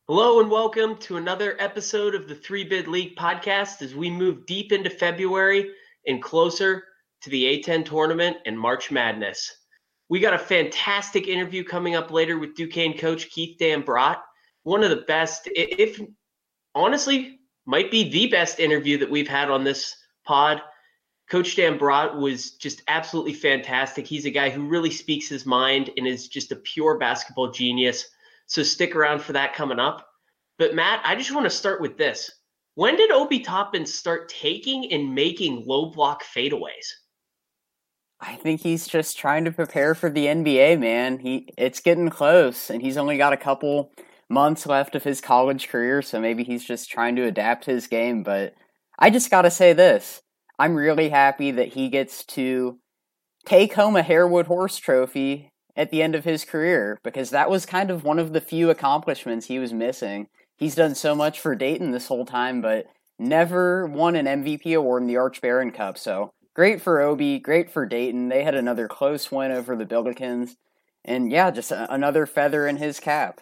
Hello and welcome to another episode of the Three Bid League podcast as we move deep into February and closer to the A10 tournament and March Madness. We got a fantastic interview coming up later with Duquesne coach Keith Dambrot. One of the best, if honestly, might be the best interview that we've had on this pod. Coach Dambrot was just absolutely fantastic. He's a guy who really speaks his mind and is just a pure basketball genius. So stick around for that coming up. But Matt, I just want to start with this. When did Obi Toppin start taking and making low block fadeaways? I think he's just trying to prepare for the NBA, man. It's getting close, and he's only got a couple months left of his college career, so maybe he's just trying to adapt his game. But I just gotta say this. I'm really happy that he gets to take home a Harewood Horse trophy at the end of his career, because that was kind of one of the few accomplishments he was missing. He's done so much for Dayton this whole time, but never won an MVP award in the Arch Barron Cup, so great for Obi, great for Dayton. They had another close win over the Billikens, and yeah, just another feather in his cap.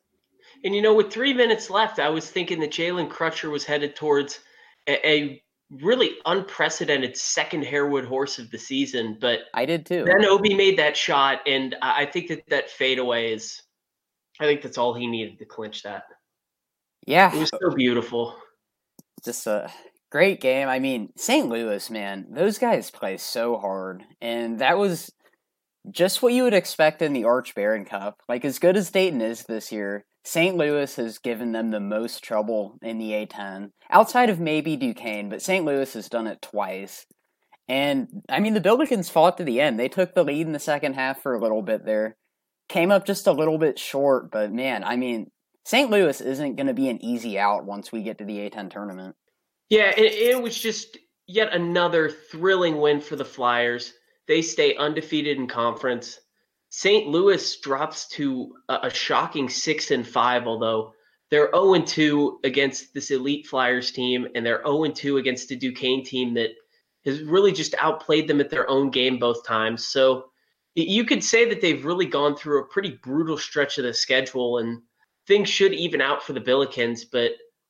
And with 3 minutes left, I was thinking that Jalen Crutcher was headed towards a really unprecedented second Harewood Horse of the season, but I did too. Then Obi made that shot, and I think that fadeaway is, I think that's all he needed to clinch that. Yeah. It was so beautiful. Just a great game. I mean, St. Louis, man, those guys play so hard, and that was just what you would expect in the Arch Barron Cup. Like, as good as Dayton is this year, St. Louis has given them the most trouble in the A10. Outside of maybe Duquesne, but St. Louis has done it twice. And, I mean, the Billikens fought to the end. They took the lead in the second half for a little bit there. Came up just a little bit short, but man, I mean, St. Louis isn't going to be an easy out once we get to the A10 tournament. Yeah, it was just yet another thrilling win for the Flyers. They stay undefeated in conference. St. Louis drops to a shocking 6-5, although they're 0-2 against this elite Flyers team, and they're 0-2 against a Duquesne team that has really just outplayed them at their own game both times. So you could say that they've really gone through a pretty brutal stretch of the schedule, and things should even out for the Billikens, but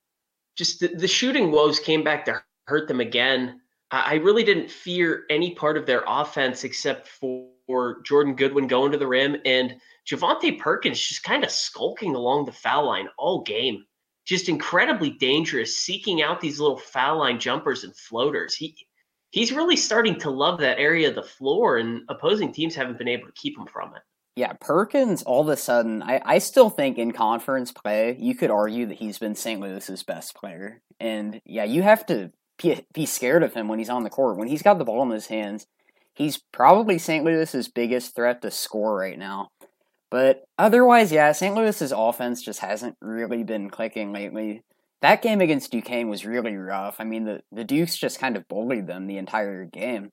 just the shooting woes came back to hurt them again. I really didn't fear any part of their offense except for Jordan Goodwin going to the rim and Javonte Perkins just kind of skulking along the foul line all game. Just incredibly dangerous, seeking out these little foul line jumpers and floaters. He's really starting to love that area of the floor, and opposing teams haven't been able to keep him from it. Yeah, Perkins, all of a sudden, I still think in conference play, you could argue that he's been St. Louis's best player. And yeah, you have to be scared of him when he's on the court. When he's got the ball in his hands, he's probably St. Louis's biggest threat to score right now. But otherwise, yeah, St. Louis's offense just hasn't really been clicking lately. That game against Duquesne was really rough. I mean, the Dukes just kind of bullied them the entire game.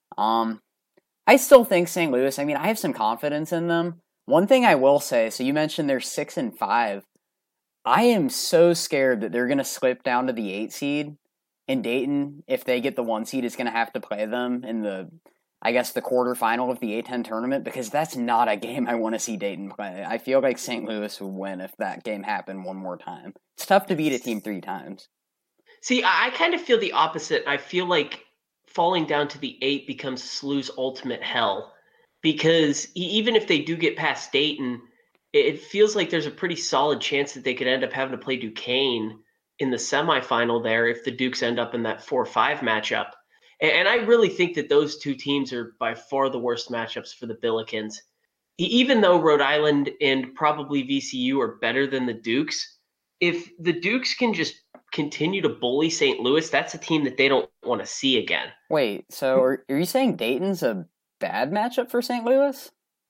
I still think St. Louis, I mean, I have some confidence in them. One thing I will say, so you mentioned they're 6-5. I am so scared that they're going to slip down to the 8 seed. And Dayton, if they get the 1 seed, is going to have to play them in the quarterfinal of the A10 tournament, because that's not a game I want to see Dayton play. I feel like St. Louis would win if that game happened one more time. It's tough to beat a team 3 times. See, I kind of feel the opposite. I feel like falling down to the 8 becomes SLU's ultimate hell, because even if they do get past Dayton, it feels like there's a pretty solid chance that they could end up having to play Duquesne in the semifinal there if the Dukes end up in that 4-5 matchup. And I really think that those two teams are by far the worst matchups for the Billikens. Even though Rhode Island and probably VCU are better than the Dukes, if the Dukes can just continue to bully St. Louis, that's a team that they don't want to see again. Wait, so are you saying Dayton's a bad matchup for St. Louis?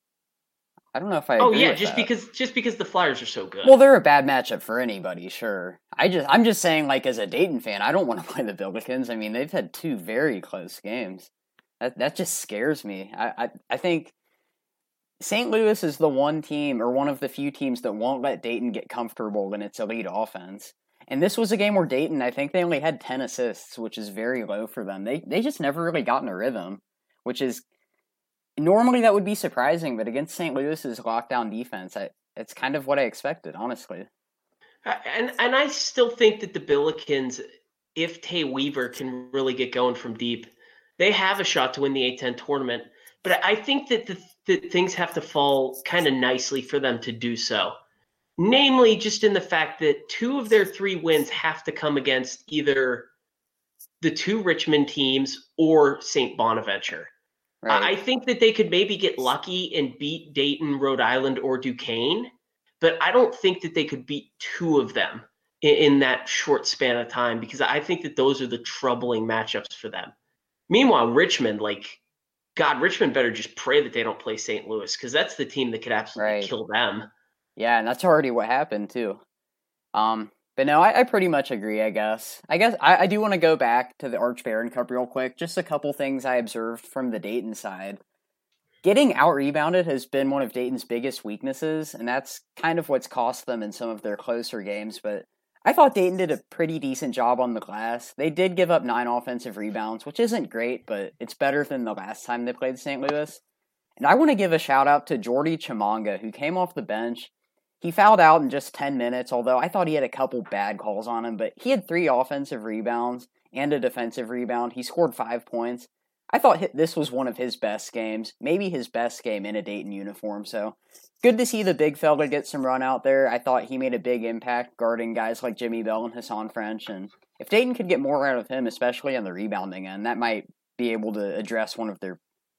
I don't know if I agree with that. because the Flyers are so good. Well, they're a bad matchup for anybody, sure. I'm just saying, like, as a Dayton fan, I don't want to play the Billikens. I mean, they've had 2 very close games. That just scares me. I think St. Louis is the one team, or one of the few teams, that won't let Dayton get comfortable in its elite offense. And this was a game where Dayton, I think they only had 10 assists, which is very low for them. They just never really got in a rhythm, which is, normally that would be surprising, but against St. Louis's lockdown defense, it's kind of what I expected, honestly. And I still think that the Billikens, if Tay Weaver can really get going from deep, they have a shot to win the A10 tournament. But I think that that things have to fall kind of nicely for them to do so. Namely, just in the fact that 2 of their 3 wins have to come against either the 2 Richmond teams or St. Bonaventure. Right. I think that they could maybe get lucky and beat Dayton, Rhode Island, or Duquesne, but I don't think that they could beat 2 of them in that short span of time, because I think that those are the troubling matchups for them. Meanwhile, Richmond, God, Richmond better just pray that they don't play St. Louis, because that's the team that could absolutely Right. kill them. Yeah, and that's already what happened too. But no, I pretty much agree, I guess. I do want to go back to the Arch Baron Cup real quick. Just a couple things I observed from the Dayton side. Getting out-rebounded has been one of Dayton's biggest weaknesses, and that's kind of what's cost them in some of their closer games, but I thought Dayton did a pretty decent job on the glass. They did give up 9 offensive rebounds, which isn't great, but it's better than the last time they played St. Louis. And I want to give a shout out to Jordy Chimanga, who came off the bench. He fouled out in just 10 minutes, although I thought he had a couple bad calls on him, but he had 3 offensive rebounds and a defensive rebound. He scored 5 points. I thought this was one of his best games, maybe his best game in a Dayton uniform, so good to see the big fella get some run out there. I thought he made a big impact guarding guys like Jimmy Bell and Hassan French, and if Dayton could get more out of him, especially on the rebounding end, that might be able to address one of their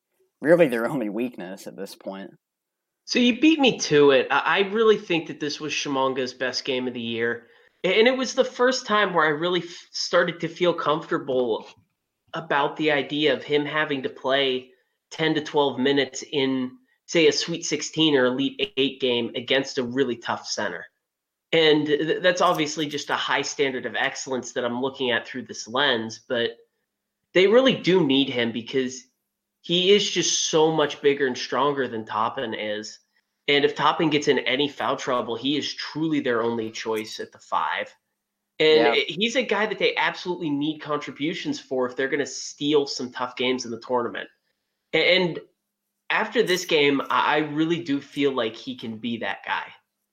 only weakness at this point. So you beat me to it. I really think that this was Shimanga's best game of the year. And it was the first time where I really started to feel comfortable about the idea of him having to play 10 to 12 minutes in, say, a Sweet 16 or Elite 8 game against a really tough center. And that's obviously just a high standard of excellence that I'm looking at through this lens. But they really do need him because he is just so much bigger and stronger than Toppin is. And if Toppin gets in any foul trouble, he is truly their only choice at the 5. And he's a guy that they absolutely need contributions for if they're going to steal some tough games in the tournament. And after this game, I really do feel like he can be that guy.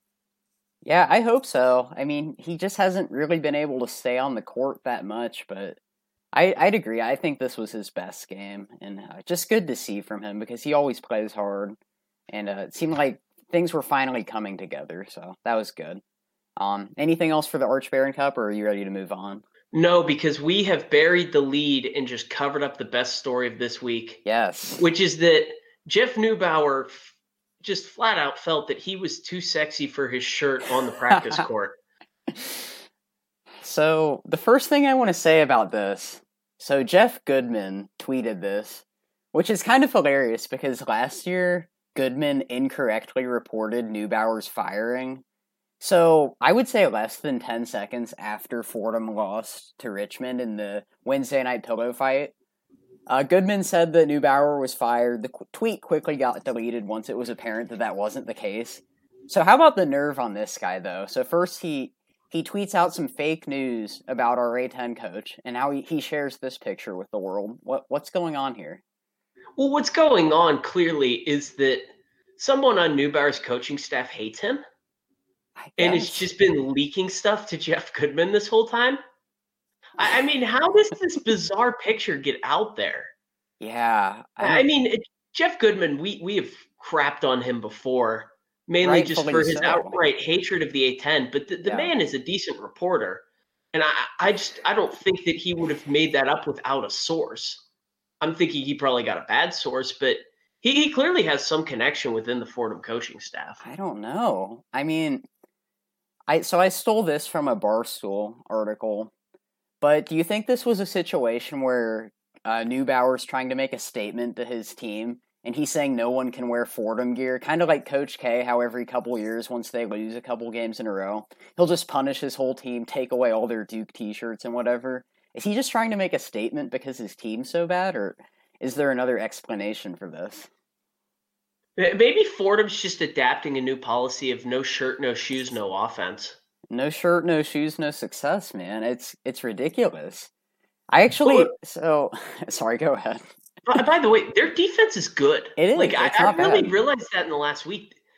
Yeah, I hope so. I mean, he just hasn't really been able to stay on the court that much, but I'd agree. I think this was his best game, and just good to see from him because he always plays hard, and it seemed like things were finally coming together, so that was good. Anything else for the Arch Baron Cup, or are you ready to move on? No, because we have buried the lead and just covered up the best story of this week. Yes. Which is that Jeff Neubauer just flat out felt that he was too sexy for his shirt on the practice court. So, the first thing I want to say about this, so Jeff Goodman tweeted this, which is kind of hilarious because last year, Goodman incorrectly reported Neubauer's firing. So, I would say less than 10 seconds after Fordham lost to Richmond in the Wednesday night pillow fight, Goodman said that Neubauer was fired. The tweet quickly got deleted once it was apparent that that wasn't the case. So how about the nerve on this guy, though? So first he tweets out some fake news about our A10 coach, and now he shares this picture with the world. What's going on here? Well, what's going on clearly is that someone on Neubauer's coaching staff hates him. And it's just been leaking stuff to Jeff Goodman this whole time. I mean, how does this bizarre picture get out there? Yeah. I mean, Jeff Goodman, we have crapped on him before, mainly just for his outright hatred of the A10. But the man is a decent reporter. And I don't think that he would have made that up without a source. I'm thinking he probably got a bad source, but he clearly has some connection within the Fordham coaching staff. I don't know. I mean, I stole this from a Barstool article. But do you think this was a situation where Neubauer's trying to make a statement to his team, and he's saying no one can wear Fordham gear, kind of like Coach K, how every couple years, once they lose a couple games in a row, he'll just punish his whole team, take away all their Duke t-shirts and whatever? Is he just trying to make a statement because his team's so bad, or is there another explanation for this? Maybe Fordham's just adapting a new policy of no shirt, no shoes, no offense. No shirt, no shoes, no success, man. It's ridiculous. I actually sorry, go ahead. By the way, their defense is good. It is. Like I really realized that in the last week.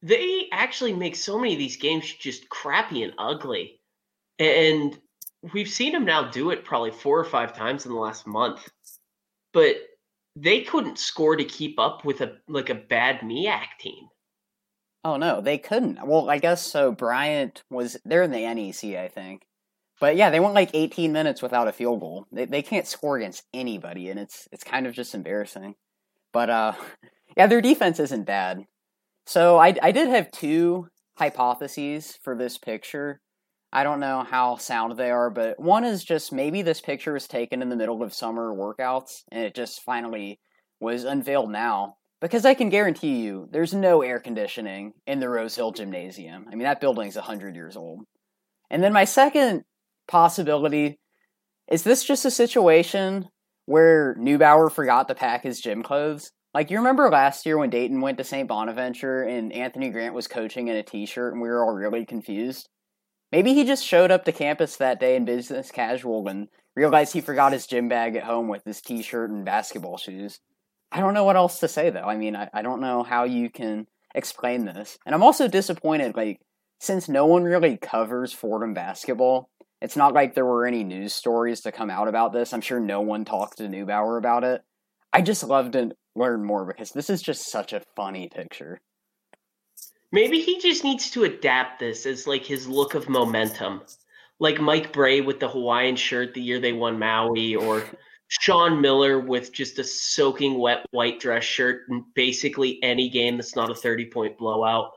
They actually make so many of these games just crappy and ugly. And we've seen them now do it probably 4 or 5 times in the last month. But they couldn't score to keep up with a bad MEAC team. Oh no, they couldn't. Well, I guess so. Bryant they're in the NEC, I think. But yeah, they went like 18 minutes without a field goal. They can't score against anybody, and it's kind of just embarrassing. But yeah, their defense isn't bad. So I did have two hypotheses for this picture. I don't know how sound they are, but one is just maybe this picture was taken in the middle of summer workouts, and it just finally was unveiled now. Because I can guarantee you, there's no air conditioning in the Rose Hill Gymnasium. I mean, that building's 100 years old. And then my second possibility is this just a situation where Neubauer forgot to pack his gym clothes? Like, you remember last year when Dayton went to St. Bonaventure and Anthony Grant was coaching in a t-shirt and we were all really confused? Maybe he just showed up to campus that day in business casual and realized he forgot his gym bag at home with his t-shirt and basketball shoes. I don't know what else to say, though. I mean, I don't know how you can explain this. And I'm also disappointed, like, since no one really covers Fordham basketball, it's not like there were any news stories to come out about this. I'm sure no one talked to Neubauer about it. I just love to learn more because this is just such a funny picture. Maybe he just needs to adapt this as like his look of momentum. Like Mike Bray with the Hawaiian shirt the year they won Maui, or Sean Miller with just a soaking wet white dress shirt in basically any game that's not a 30-point blowout.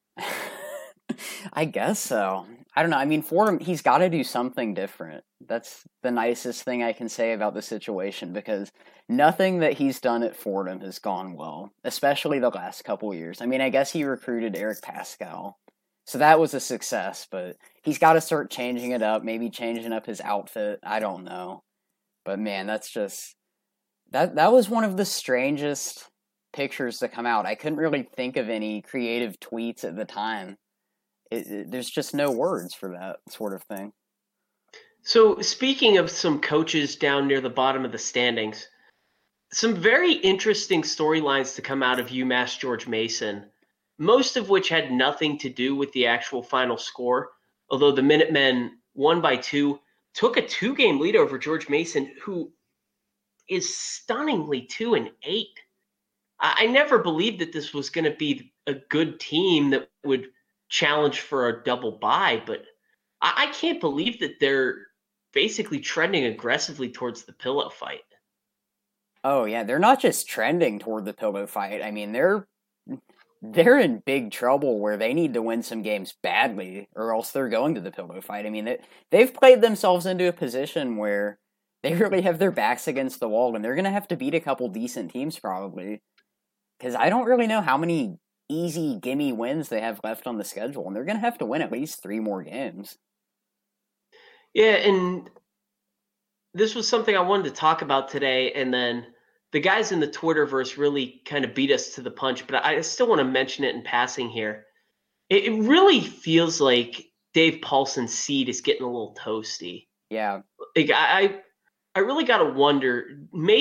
I guess so. I don't know. I mean, Fordham, he's got to do something different. That's the nicest thing I can say about the situation because nothing that he's done at Fordham has gone well, especially the last couple years. I mean, I guess he recruited Eric Pascal, so that was a success, but he's got to start changing it up, maybe changing up his outfit. I don't know. But man, that's just that was one of the strangest pictures to come out. I couldn't really think of any creative tweets at the time. There's just no words for that sort of thing. So speaking of some coaches down near the bottom of the standings, some very interesting storylines to come out of UMass George Mason, most of which had nothing to do with the actual final score, although the Minutemen won by 2, took a 2-game lead over George Mason, who is stunningly 2-8. I never believed that this was going to be a good team that would challenge for a double bye, but I can't believe that they're basically trending aggressively towards the pillow fight. Oh yeah, they're not just trending toward the pillow fight. I mean, they're in big trouble where they need to win some games badly or else they're going to the pillow fight. I mean, they've played themselves into a position where they really have their backs against the wall and they're going to have to beat a couple decent teams probably. Because I don't really know how many easy gimme wins they have left on the schedule, and they're going to have to win at least 3 more games. Yeah, and this was something I wanted to talk about today, and then the guys in the Twitterverse really kind of beat us to the punch, but I still want to mention it in passing here. It really feels like Dave Paulson's seat is getting a little toasty. Yeah. Like I really got to wonder,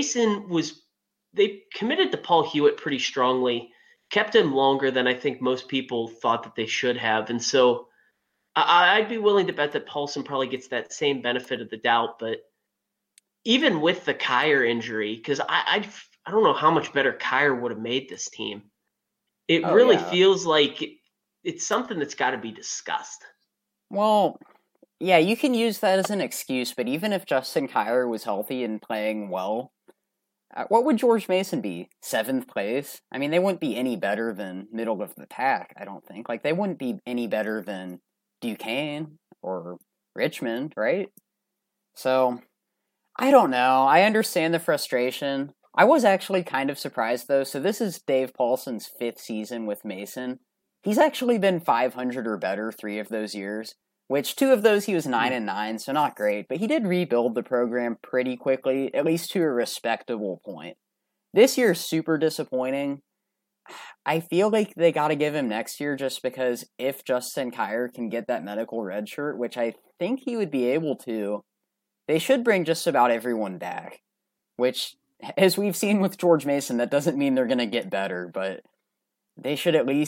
they committed to Paul Hewitt pretty strongly, kept him longer than I think most people thought that they should have. And so I'd be willing to bet that Paulson probably gets that same benefit of the doubt. But even with the Kyer injury, because I don't know how much better Kyer would have made this team. It really feels like it's something that's got to be discussed. Well, yeah, you can use that as an excuse, but even if Justin Kyer was healthy and playing well, what would George Mason be? 7th place? I mean, they wouldn't be any better than middle of the pack, I don't think. Like, they wouldn't be any better than Duquesne or Richmond, right? So, I don't know. I understand the frustration. I was actually kind of surprised, though. So this is Dave Paulson's 5th season with Mason. He's actually been 500 or better 3 of those years, which 2 of those he was 9-9, so not great. But he did rebuild the program pretty quickly, at least to a respectable point. This year's super disappointing. I feel like they got to give him next year just because if Justin Kyer can get that medical red shirt, which I think he would be able to, they should bring just about everyone back, which, as we've seen with George Mason, that doesn't mean they're going to get better, but they should at least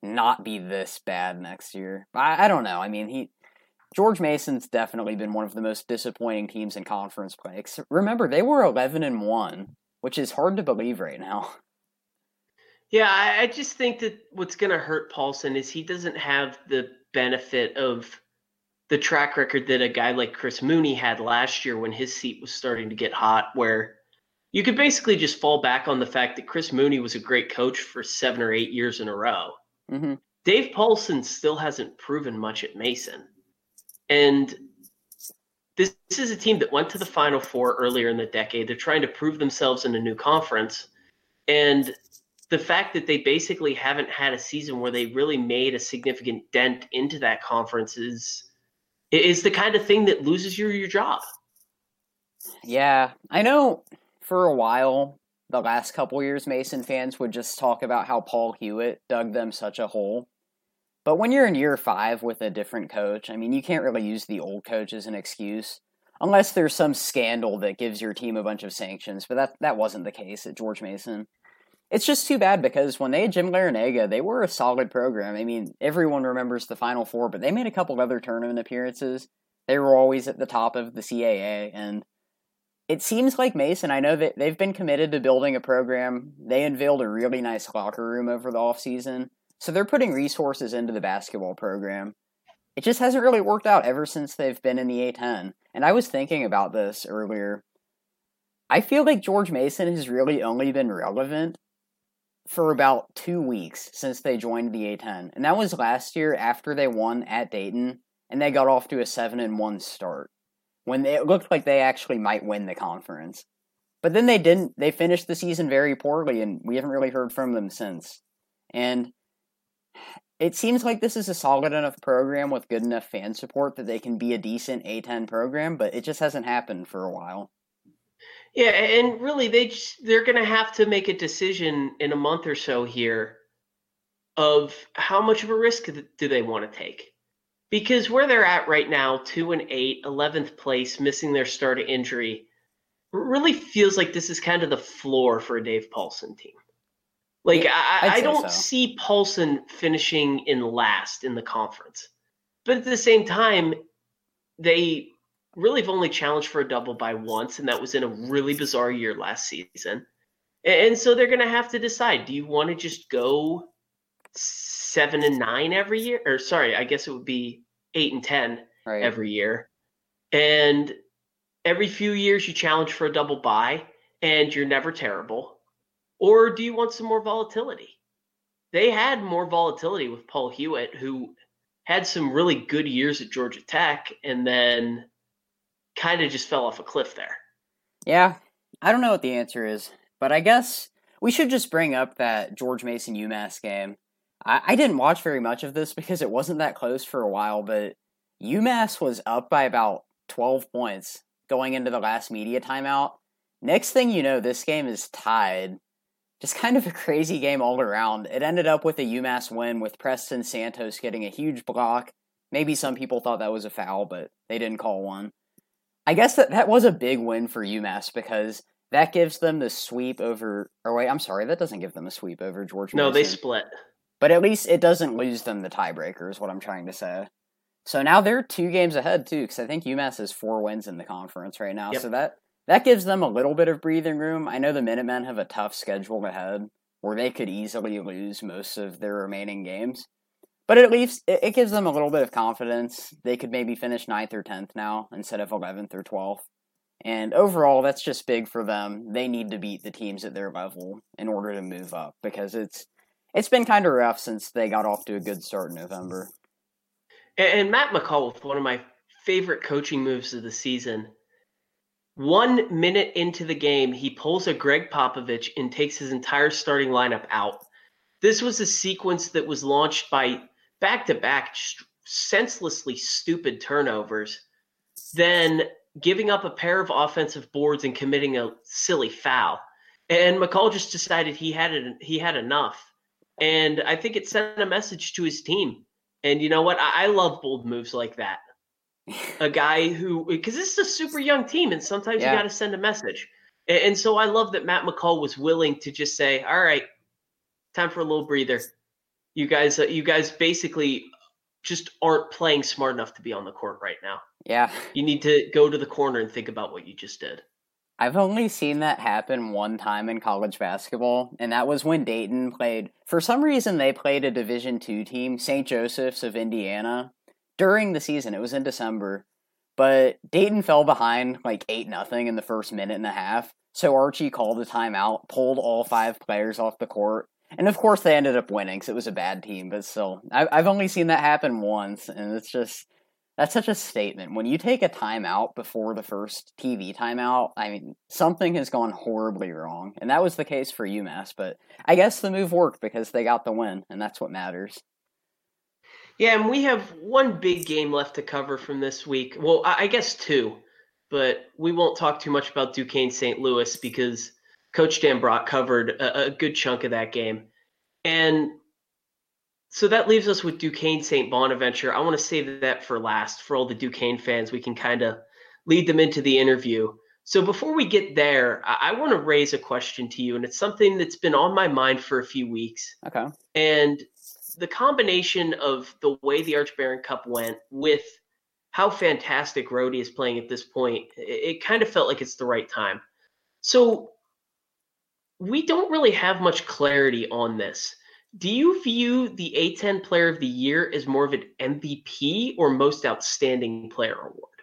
not be this bad next year. I don't know. I mean, George Mason's definitely been one of the most disappointing teams in conference play. Remember, they were 11-1, which is hard to believe right now. Yeah, I just think that what's going to hurt Paulson is he doesn't have the benefit of the track record that a guy like Chris Mooney had last year when his seat was starting to get hot, where you could basically just fall back on the fact that Chris Mooney was a great coach for 7 or 8 years in a row. Mm-hmm. Dave Paulson still hasn't proven much at Mason. And this is a team that went to the Final Four earlier in the decade. They're trying to prove themselves in a new conference. And the fact that they basically haven't had a season where they really made a significant dent into that conference is the kind of thing that loses you your job. Yeah, I know for a while, the last couple years, Mason fans would just talk about how Paul Hewitt dug them such a hole. But when you're in year 5 with a different coach, I mean, you can't really use the old coach as an excuse. Unless there's some scandal that gives your team a bunch of sanctions, but that wasn't the case at George Mason. It's just too bad because when they had Jim Larrañaga, they were a solid program. I mean, everyone remembers the Final Four, but they made a couple other tournament appearances. They were always at the top of the CAA, and it seems like Mason, I know that they've been committed to building a program. They unveiled a really nice locker room over the offseason, so they're putting resources into the basketball program. It just hasn't really worked out ever since they've been in the A10. And I was thinking about this earlier. I feel like George Mason has really only been relevant for about 2 weeks since they joined the A10. And that was last year after they won at Dayton, and they got off to a 7-1 start, when it looked like they actually might win the conference. But then they didn't. They finished the season very poorly, and we haven't really heard from them since. And it seems like this is a solid enough program with good enough fan support that they can be a decent A10 program, but it just hasn't happened for a while. Yeah, and really, they're going to have to make a decision in a month or so here of how much of a risk do they want to take. Because where they're at right now, 2-8, 11th place, missing their start of injury, really feels like this is kind of the floor for a Dave Paulson team. Like, I don't see Paulson finishing in last in the conference. But at the same time, they really have only challenged for a double by once, and that was in a really bizarre year last season. And so they're going to have to decide, do you want to just go 7-9 every year? Or sorry, I guess it would be 8-10 every year. And every few years you challenge for a double bye, and you're never terrible. Or do you want some more volatility? They had more volatility with Paul Hewitt, who had some really good years at Georgia Tech, and then kind of just fell off a cliff there. Yeah, I don't know what the answer is, but I guess we should just bring up that George Mason UMass game. I didn't watch very much of this because it wasn't that close for a while, but UMass was up by about 12 points going into the last media timeout. Next thing you know, this game is tied. Just kind of a crazy game all around. It ended up with a UMass win with Preston Santos getting a huge block. Maybe some people thought that was a foul, but they didn't call one. I guess that was a big win for UMass because that gives them the sweep over... Or wait, I'm sorry, that doesn't give them a sweep over George Mason. No, they split. But at least it doesn't lose them the tiebreaker is what I'm trying to say. So now they're 2 games ahead, too, because I think UMass has 4 wins in the conference right now. Yep. So that gives them a little bit of breathing room. I know the Minutemen have a tough schedule ahead where they could easily lose most of their remaining games. But at least it gives them a little bit of confidence. They could maybe finish 9th or 10th now instead of 11th or 12th. And overall, that's just big for them. They need to beat the teams at their level in order to move up because it's been kind of rough since they got off to a good start in November. And Matt McCall, with one of my favorite coaching moves of the season, 1 minute into the game, he pulls a Greg Popovich and takes his entire starting lineup out. This was a sequence that was launched by back-to-back senselessly stupid turnovers, then giving up a pair of offensive boards and committing a silly foul. And McCall just decided he had enough. And I think it sent a message to his team. And you know what? I love bold moves like that. A guy who, because this is a super young team, and sometimes you got to send a message. And so I love that Matt McCall was willing to just say, all right, time for a little breather. You guys basically just aren't playing smart enough to be on the court right now. Yeah. You need to go to the corner and think about what you just did. I've only seen that happen one time in college basketball, and that was when Dayton played. For some reason, they played a Division II team, St. Joseph's of Indiana, during the season. It was in December, but Dayton fell behind like 8-0 in the first minute and a half. So Archie called a timeout, pulled all 5 players off the court, and of course they ended up winning. So it was a bad team, but still, I've only seen that happen once, and it's just that's such a statement. When you take a timeout before the first TV timeout, I mean, something has gone horribly wrong. And that was the case for UMass, but I guess the move worked because they got the win, and that's what matters. Yeah, and we have one big game left to cover from this week. Well, I guess 2, but we won't talk too much about Duquesne St. Louis because Coach Dan Brock covered a good chunk of that game. And so that leaves us with Duquesne St. Bonaventure. I want to save that for last for all the Duquesne fans. We can kind of lead them into the interview. So before we get there, I want to raise a question to you, and it's something that's been on my mind for a few weeks. Okay. And the combination of the way the Arch Barron Cup went with how fantastic Rhodey is playing at this point, it kind of felt like it's the right time. So we don't really have much clarity on this. Do you view the A10 Player of the Year as more of an MVP or Most Outstanding Player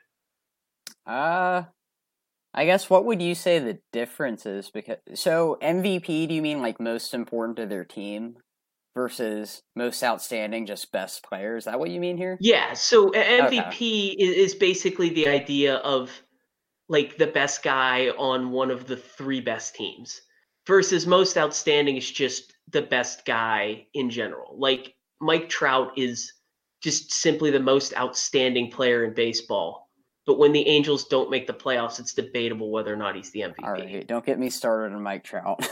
award? I guess what would you say the difference is? Because so MVP, do you mean like most important to their team versus most outstanding, just best player? Is that what you mean here? Yeah. So MVP is basically the idea of like the best guy on one of the 3 best teams versus most outstanding is just the best guy in general. Like Mike Trout is just simply the most outstanding player in baseball. But when the Angels don't make the playoffs, it's debatable whether or not he's the MVP. All right, don't get me started on Mike Trout.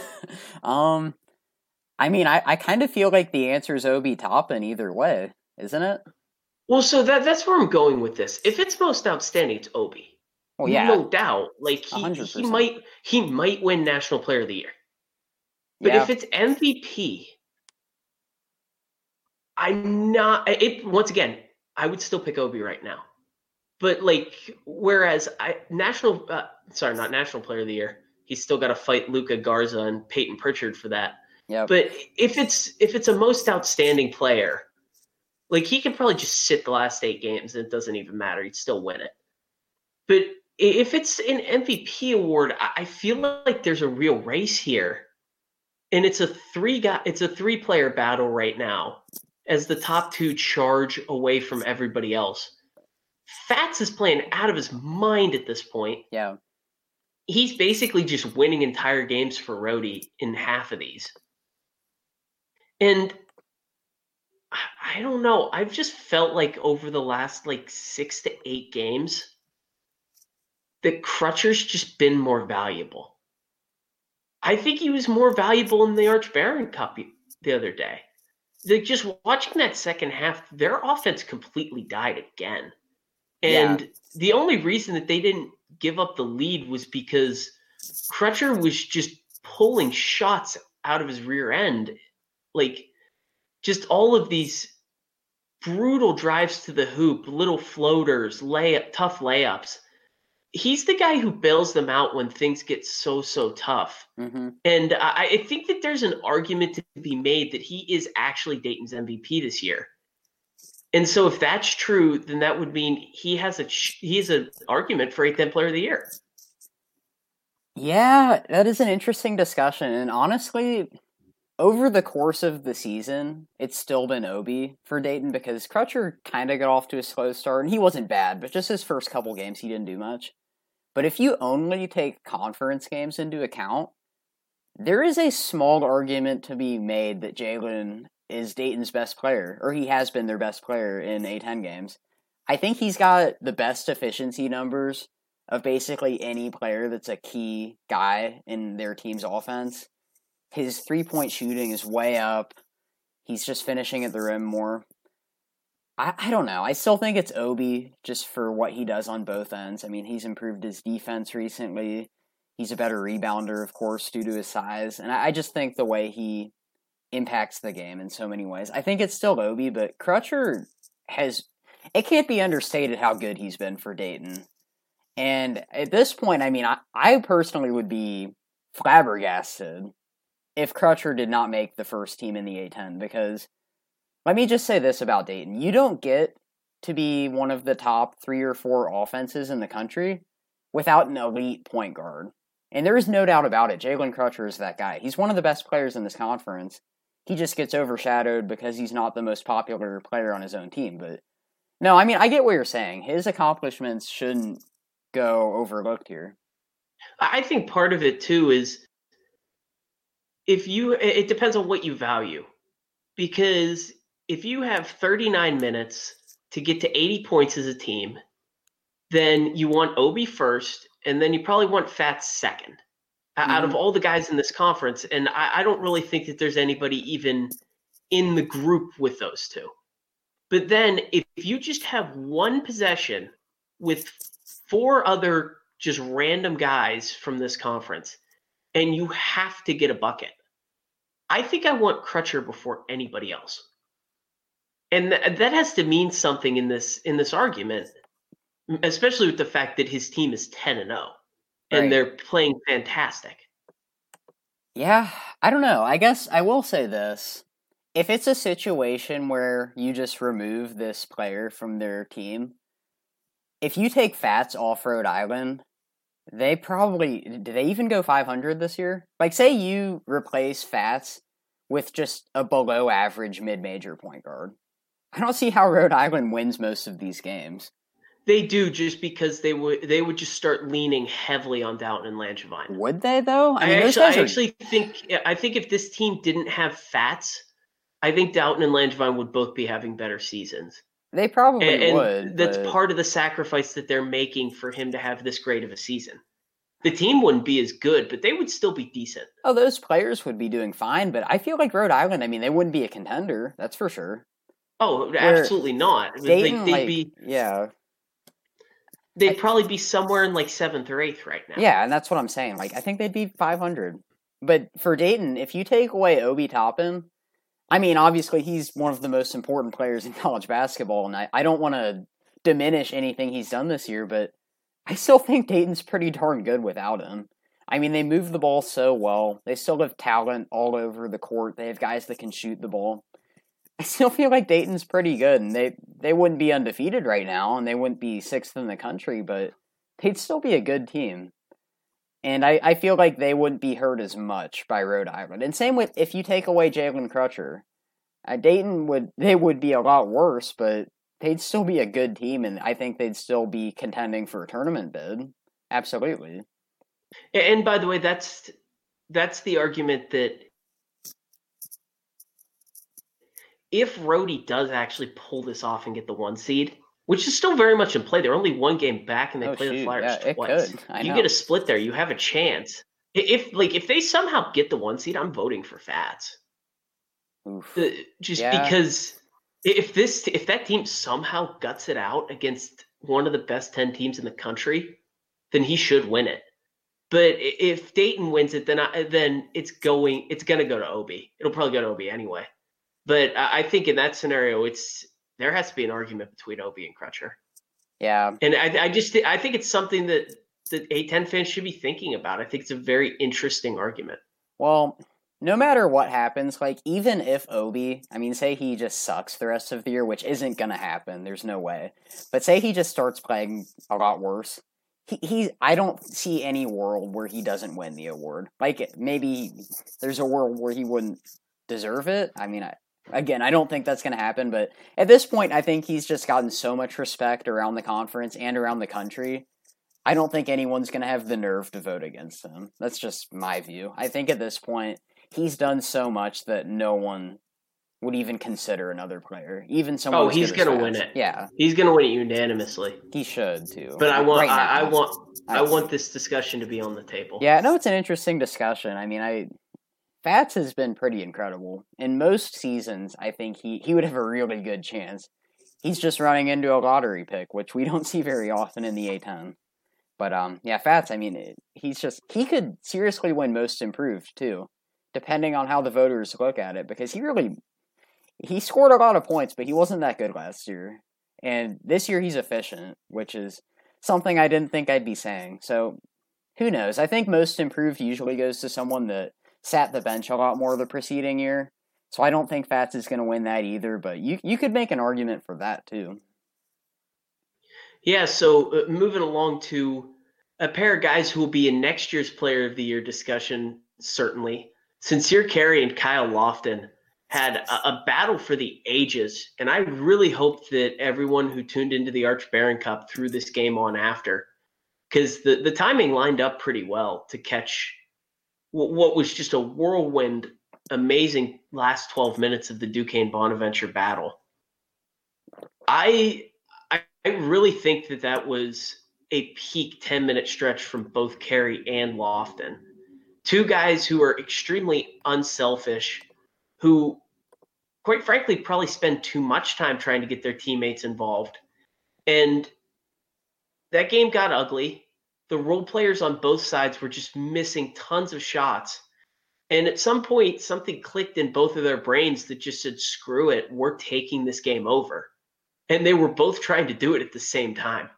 I mean, I kind of feel like the answer is Obi Toppin either way, isn't it? Well, so that's where I'm going with this. If it's most outstanding, it's Obi. Well, yeah, no doubt. Like he might win National Player of the Year. But if it's MVP, I'm not. Once again, I would still pick Obi right now. But like, whereas not National Player of the Year. He's still got to fight Luca Garza and Peyton Pritchard for that. Yeah. But if it's a most outstanding player, like he could probably just sit the last 8 games and it doesn't even matter. He'd still win it. But if it's an MVP award, I feel like there's a real race here. And it's a 3-player battle right now as the top 2 charge away from everybody else. Fats is playing out of his mind at this point. Yeah. He's basically just winning entire games for Rhodey in half of these. And I don't know. I've just felt like over the last 6 to 8 games that Crutcher's just been more valuable. I think he was more valuable in the Arch Barron Cup the other day. Like just watching that second half, their offense completely died again. And the only reason that they didn't give up the lead was because Crutcher was just pulling shots out of his rear end. Like just all of these brutal drives to the hoop, little floaters, tough layups. He's the guy who bails them out when things get so tough. Mm-hmm. And I think that there's an argument to be made that he is actually Dayton's MVP this year. And so if that's true, then that would mean he has an argument for A10 Player of the Year. Yeah, that is an interesting discussion. And honestly, over the course of the season, it's still been Obi for Dayton because Crutcher kind of got off to a slow start. And he wasn't bad, but just his first couple games, he didn't do much. But if you only take conference games into account, there is a small argument to be made that Jalen is Dayton's best player, or he has been their best player in A10 games. I think he's got the best efficiency numbers of basically any player that's a key guy in their team's offense. His 3-point shooting is way up. He's just finishing at the rim more. I don't know. I still think it's Obi just for what he does on both ends. I mean, he's improved his defense recently. He's a better rebounder, of course, due to his size. And I just think the way he impacts the game in so many ways. I think it's still Obi, but Crutcher it can't be understated how good he's been for Dayton. And at this point, I mean, I personally would be flabbergasted if Crutcher did not make the first team in the A10, because let me just say this about Dayton. You don't get to be one of the top 3 or 4 offenses in the country without an elite point guard. And there is no doubt about it. Jalen Crutcher is that guy. He's one of the best players in this conference. He just gets overshadowed because he's not the most popular player on his own team. But no, I mean, I get what you're saying. His accomplishments shouldn't go overlooked here. I think part of it too is it depends on what you value. Because if you have 39 minutes to get to 80 points as a team, then you want Obi first, and then you probably want Fats second. Out of all the guys in this conference, and I don't really think that there's anybody even in the group with those two. But then if you just have one possession with 4 other just random guys from this conference, and you have to get a bucket, I think I want Crutcher before anybody else. And that has to mean something in this argument, especially with the fact that his team is 10-0. And they're playing fantastic. Yeah, I don't know. I guess I will say this. If it's a situation where you just remove this player from their team, if you take Fats off Rhode Island, do they even go 500 this year? Like, say you replace Fats with just a below average mid-major point guard. I don't see how Rhode Island wins most of these games. They do, just because they would just start leaning heavily on Doughton and Langevin. Would they though? I actually think if this team didn't have Fats, I think Doughton and Langevin would both be having better seasons. They probably would. That's part of the sacrifice that they're making for him to have this great of a season. The team wouldn't be as good, but they would still be decent. Oh, those players would be doing fine, but I feel like Rhode Island, I mean, they wouldn't be a contender. That's for sure. Oh, absolutely not. Dayton, They'd probably be somewhere in like 7th or 8th right now. Yeah, and that's what I'm saying. Like, I think they'd be 500. But for Dayton, if you take away Obi Toppin, I mean, obviously he's one of the most important players in college basketball, and I don't want to diminish anything he's done this year, but I still think Dayton's pretty darn good without him. I mean, they move the ball so well. They still have talent all over the court. They have guys that can shoot the ball. I still feel like Dayton's pretty good, and they wouldn't be undefeated right now, and they wouldn't be 6th in the country, but they'd still be a good team. And I feel like they wouldn't be hurt as much by Rhode Island. And same with, if you take away Jalen Crutcher, Dayton would be a lot worse, but they'd still be a good team, and I think they'd still be contending for a tournament bid. Absolutely. And by the way, that's the argument that if Rhodey does actually pull this off and get the 1 seed, which is still very much in play, they're only 1 game back and they play the Flyers twice. You get a split there, you have a chance. If they somehow get the 1 seed, I'm voting for Fats. Because if that team somehow guts it out against one of the best 10 teams in the country, then he should win it. But if Dayton wins it, then it's going to go to Obi. It'll probably go to Obi anyway. But I think in that scenario, there has to be an argument between Obi and Crutcher. Yeah. And I think it's something that A10 fans should be thinking about. I think it's a very interesting argument. Well, no matter what happens, like, even if Obi, I mean, say he just sucks the rest of the year, which isn't going to happen, there's no way. But say he just starts playing a lot worse. I don't see any world where he doesn't win the award. Like, maybe there's a world where he wouldn't deserve it. I mean, I don't think that's going to happen, but at this point, I think he's just gotten so much respect around the conference and around the country. I don't think anyone's going to have the nerve to vote against him. That's just my view. I think at this point, he's done so much that no one would even consider another player, even someone. Oh, he's going to win it. Yeah, he's going to win it unanimously. He should too. But I want this discussion to be on the table. Yeah, no, it's an interesting discussion. I mean, Fats has been pretty incredible. In most seasons, I think he would have a really good chance. He's just running into a lottery pick, which we don't see very often in the A10. But yeah, Fats, I mean, he could seriously win Most Improved too. depending on how the voters look at it, because he scored a lot of points, but he wasn't that good last year. And this year he's efficient, which is something I didn't think I'd be saying. So who knows? I think most improved usually goes to someone that sat the bench a lot more the preceding year. So I don't think Fats is going to win that either, but you could make an argument for that too. Yeah, so moving along to a pair of guys who will be in next year's Player of the Year discussion, certainly. Sincere Carey and Kyle Lofton had a battle for the ages, and I really hoped that everyone who tuned into the Arch Baron Cup threw this game on after, because the timing lined up pretty well to catch what was just a whirlwind, amazing last 12 minutes of the Duquesne Bonaventure battle. I really think that was a peak 10-minute stretch from both Carey and Lofton. Two guys who are extremely unselfish, who, quite frankly, probably spend too much time trying to get their teammates involved. And that game got ugly. The role players on both sides were just missing tons of shots. And at some point, something clicked in both of their brains that just said, screw it, we're taking this game over. And they were both trying to do it at the same time.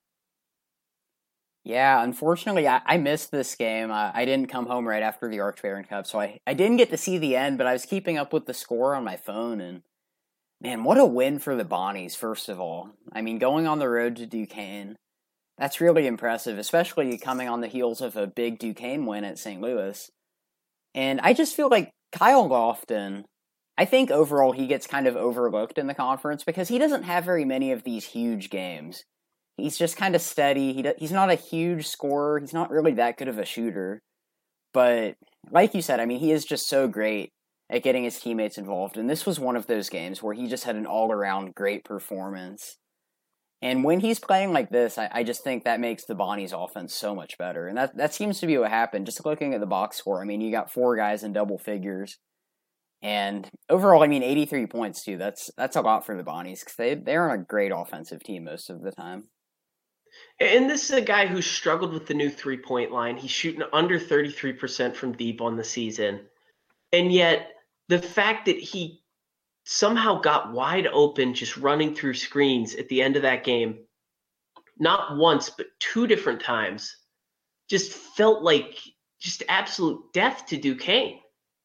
Yeah, unfortunately, I missed this game. I didn't come home right after the Arch Baron Cup, so I didn't get to see the end, but I was keeping up with the score on my phone, and man, what a win for the Bonnies, first of all. I mean, going on the road to Duquesne, that's really impressive, especially coming on the heels of a big Duquesne win at St. Louis. And I just feel like Kyle Lofton, I think overall he gets kind of overlooked in the conference because he doesn't have very many of these huge games. He's just kind of steady. He's not a huge scorer. He's not really that good of a shooter. But like you said, I mean, he is just so great at getting his teammates involved. And this was one of those games where he just had an all-around great performance. And when he's playing like this, I just think that makes the Bonnies offense so much better. And that seems to be what happened. Just looking at the box score, I mean, you got 4 guys in double figures. And overall, I mean, 83 points, too. That's a lot for the Bonnies because they're on a great offensive team most of the time. And this is a guy who struggled with the new three-point line. He's shooting under 33% from deep on the season. And yet, the fact that he somehow got wide open just running through screens at the end of that game, not once, but 2 different times, just felt like just absolute death to Duquesne.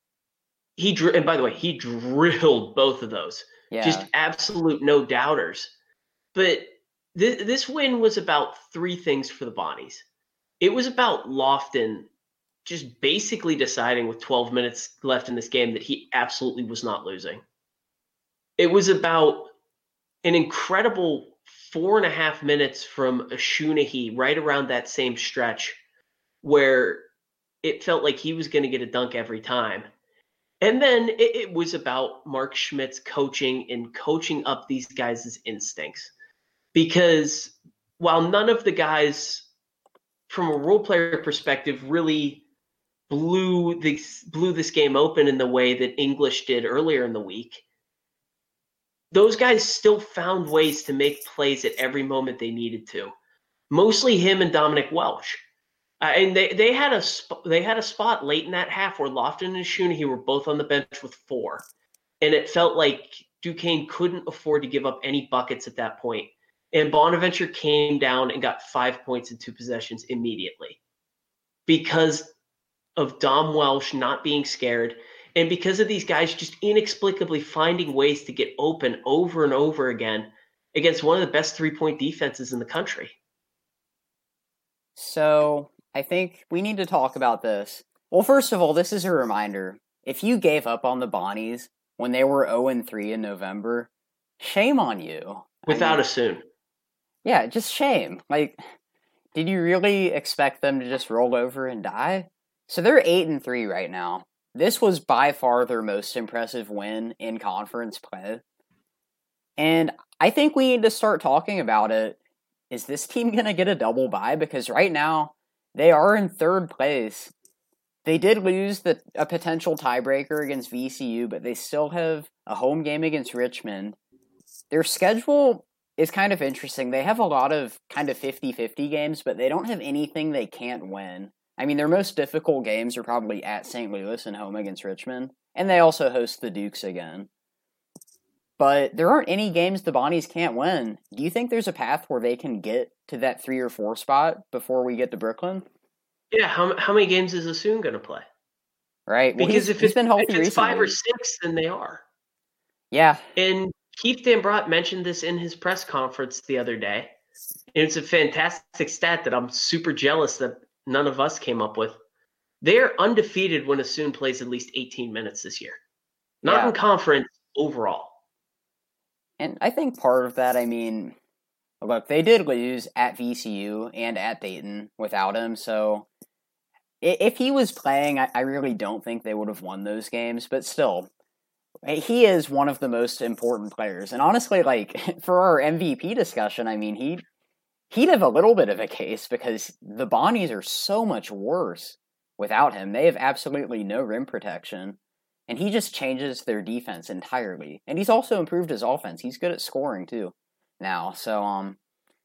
And by the way, he drilled both of those. Yeah. Just absolute no-doubters. But this win was about 3 things for the Bonnies. It was about Lofton just basically deciding with 12 minutes left in this game that he absolutely was not losing. It was about an incredible 4.5 minutes from Ashunahi right around that same stretch where it felt like he was going to get a dunk every time. And then it was about Mark Schmidt's coaching and coaching up these guys' instincts. Because while none of the guys, from a role player perspective, really blew this game open in the way that English did earlier in the week, those guys still found ways to make plays at every moment they needed to. Mostly him and Dominic Welsh. And they had a spot late in that half where Lofton and Ashunahi were both on the bench with 4. And it felt like Duquesne couldn't afford to give up any buckets at that point. And Bonaventure came down and got 5 points in 2 possessions immediately because of Dom Welsh not being scared and because of these guys just inexplicably finding ways to get open over and over again against one of the best 3-point defenses in the country. So I think we need to talk about this. Well, first of all, this is a reminder. If you gave up on the Bonnies when they were 0-3 in November, shame on you. Without a soon. Yeah, just shame. Like, did you really expect them to just roll over and die? So they're 8-3 right now. This was by far their most impressive win in conference play. And I think we need to start talking about it. Is this team going to get a double bye? Because right now, they are in 3rd place. They did lose a potential tiebreaker against VCU, but they still have a home game against Richmond. Their schedule is kind of interesting. They have a lot of kind of 50-50 games, but they don't have anything they can't win. I mean, their most difficult games are probably at St. Louis and home against Richmond, and they also host the Dukes again. But there aren't any games the Bonnies can't win. Do you think there's a path where they can get to that 3 or 4 spot before we get to Brooklyn? Yeah, how many games is Assoon going to play? Right. Well, Because he's been healthy if it's recently. 5 or 6, then they are. Yeah. And Keith Dambrot mentioned this in his press conference the other day. And it's a fantastic stat that I'm super jealous that none of us came up with. They're undefeated when Assoon plays at least 18 minutes this year. Not in conference, overall. And I think part of that, I mean, look, they did lose at VCU and at Dayton without him, so if he was playing, I really don't think they would have won those games, but still, he is one of the most important players. And honestly, like, for our MVP discussion, I mean, he'd have a little bit of a case because the Bonnies are so much worse without him. They have absolutely no rim protection. And he just changes their defense entirely. And he's also improved his offense. He's good at scoring, too, now. So,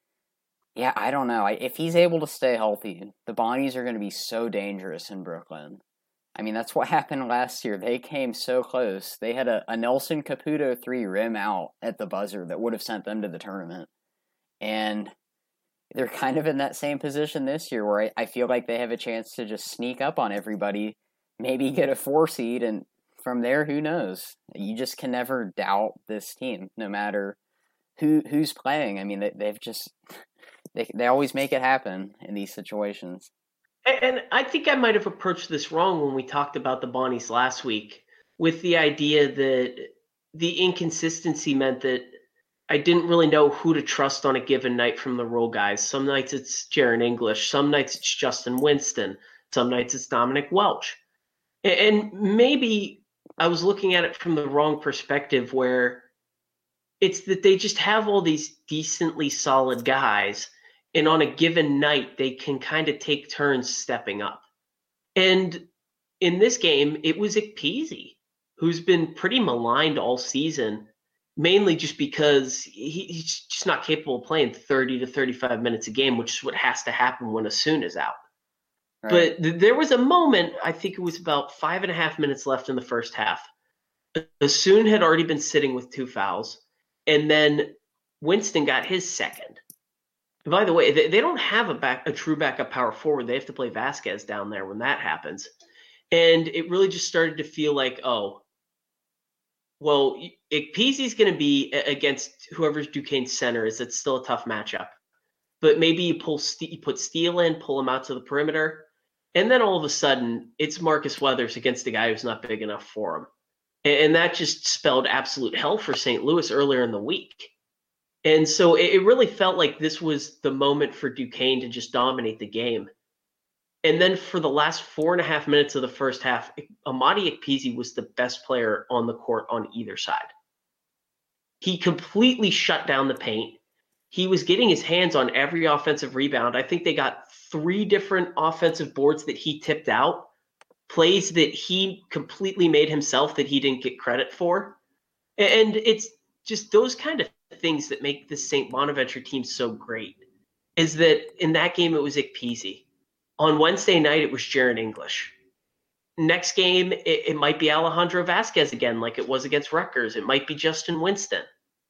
yeah, I don't know. If he's able to stay healthy, the Bonnies are going to be so dangerous in Brooklyn. I mean, that's what happened last year. They came so close. They had a Nelson Caputo 3 rim out at the buzzer that would have sent them to the tournament. And they're kind of in that same position this year where I feel like they have a chance to just sneak up on everybody, maybe get a 4 seed, and from there, who knows? You just can never doubt this team, no matter who's playing. I mean, they've just they always make it happen in these situations. And I think I might have approached this wrong when we talked about the Bonnies last week, with the idea that the inconsistency meant that I didn't really know who to trust on a given night from the role guys. Some nights it's Jaron English, some nights it's Justin Winston, some nights it's Dominic Welch. And maybe I was looking at it from the wrong perspective, where it's that they just have all these decently solid guys, and on a given night, they can kind of take turns stepping up. And in this game, it was Ekpezy, who's been pretty maligned all season, mainly just because he's just not capable of playing 30 to 35 minutes a game, which is what has to happen when Assoon is out. Right. But there was a moment, I think it was about 5.5 minutes left in the first half. Assoon had already been sitting with 2 fouls, and then Winston got his second. And by the way, they don't have a true backup power forward. They have to play Vasquez down there when that happens. And it really just started to feel like, oh, well, Ekpezy's going to be against whoever's Duquesne's center is. It's still a tough matchup. But maybe you put Steele in, pull him out to the perimeter, and then all of a sudden it's Marcus Weathers against a guy who's not big enough for him. And that just spelled absolute hell for St. Louis earlier in the week. And so it really felt like this was the moment for Duquesne to just dominate the game. And then for the last 4.5 minutes of the first half, Amadi Ekpezy was the best player on the court on either side. He completely shut down the paint. He was getting his hands on every offensive rebound. I think they got 3 different offensive boards that he tipped out, plays that he completely made himself that he didn't get credit for. And it's just those kind of things that make the St. Bonaventure team so great, is that in that game it was Ekpezy. On Wednesday night it was Jaron English. Next game it might be Alejandro Vasquez again, like it was against Rutgers. It might be Justin Winston.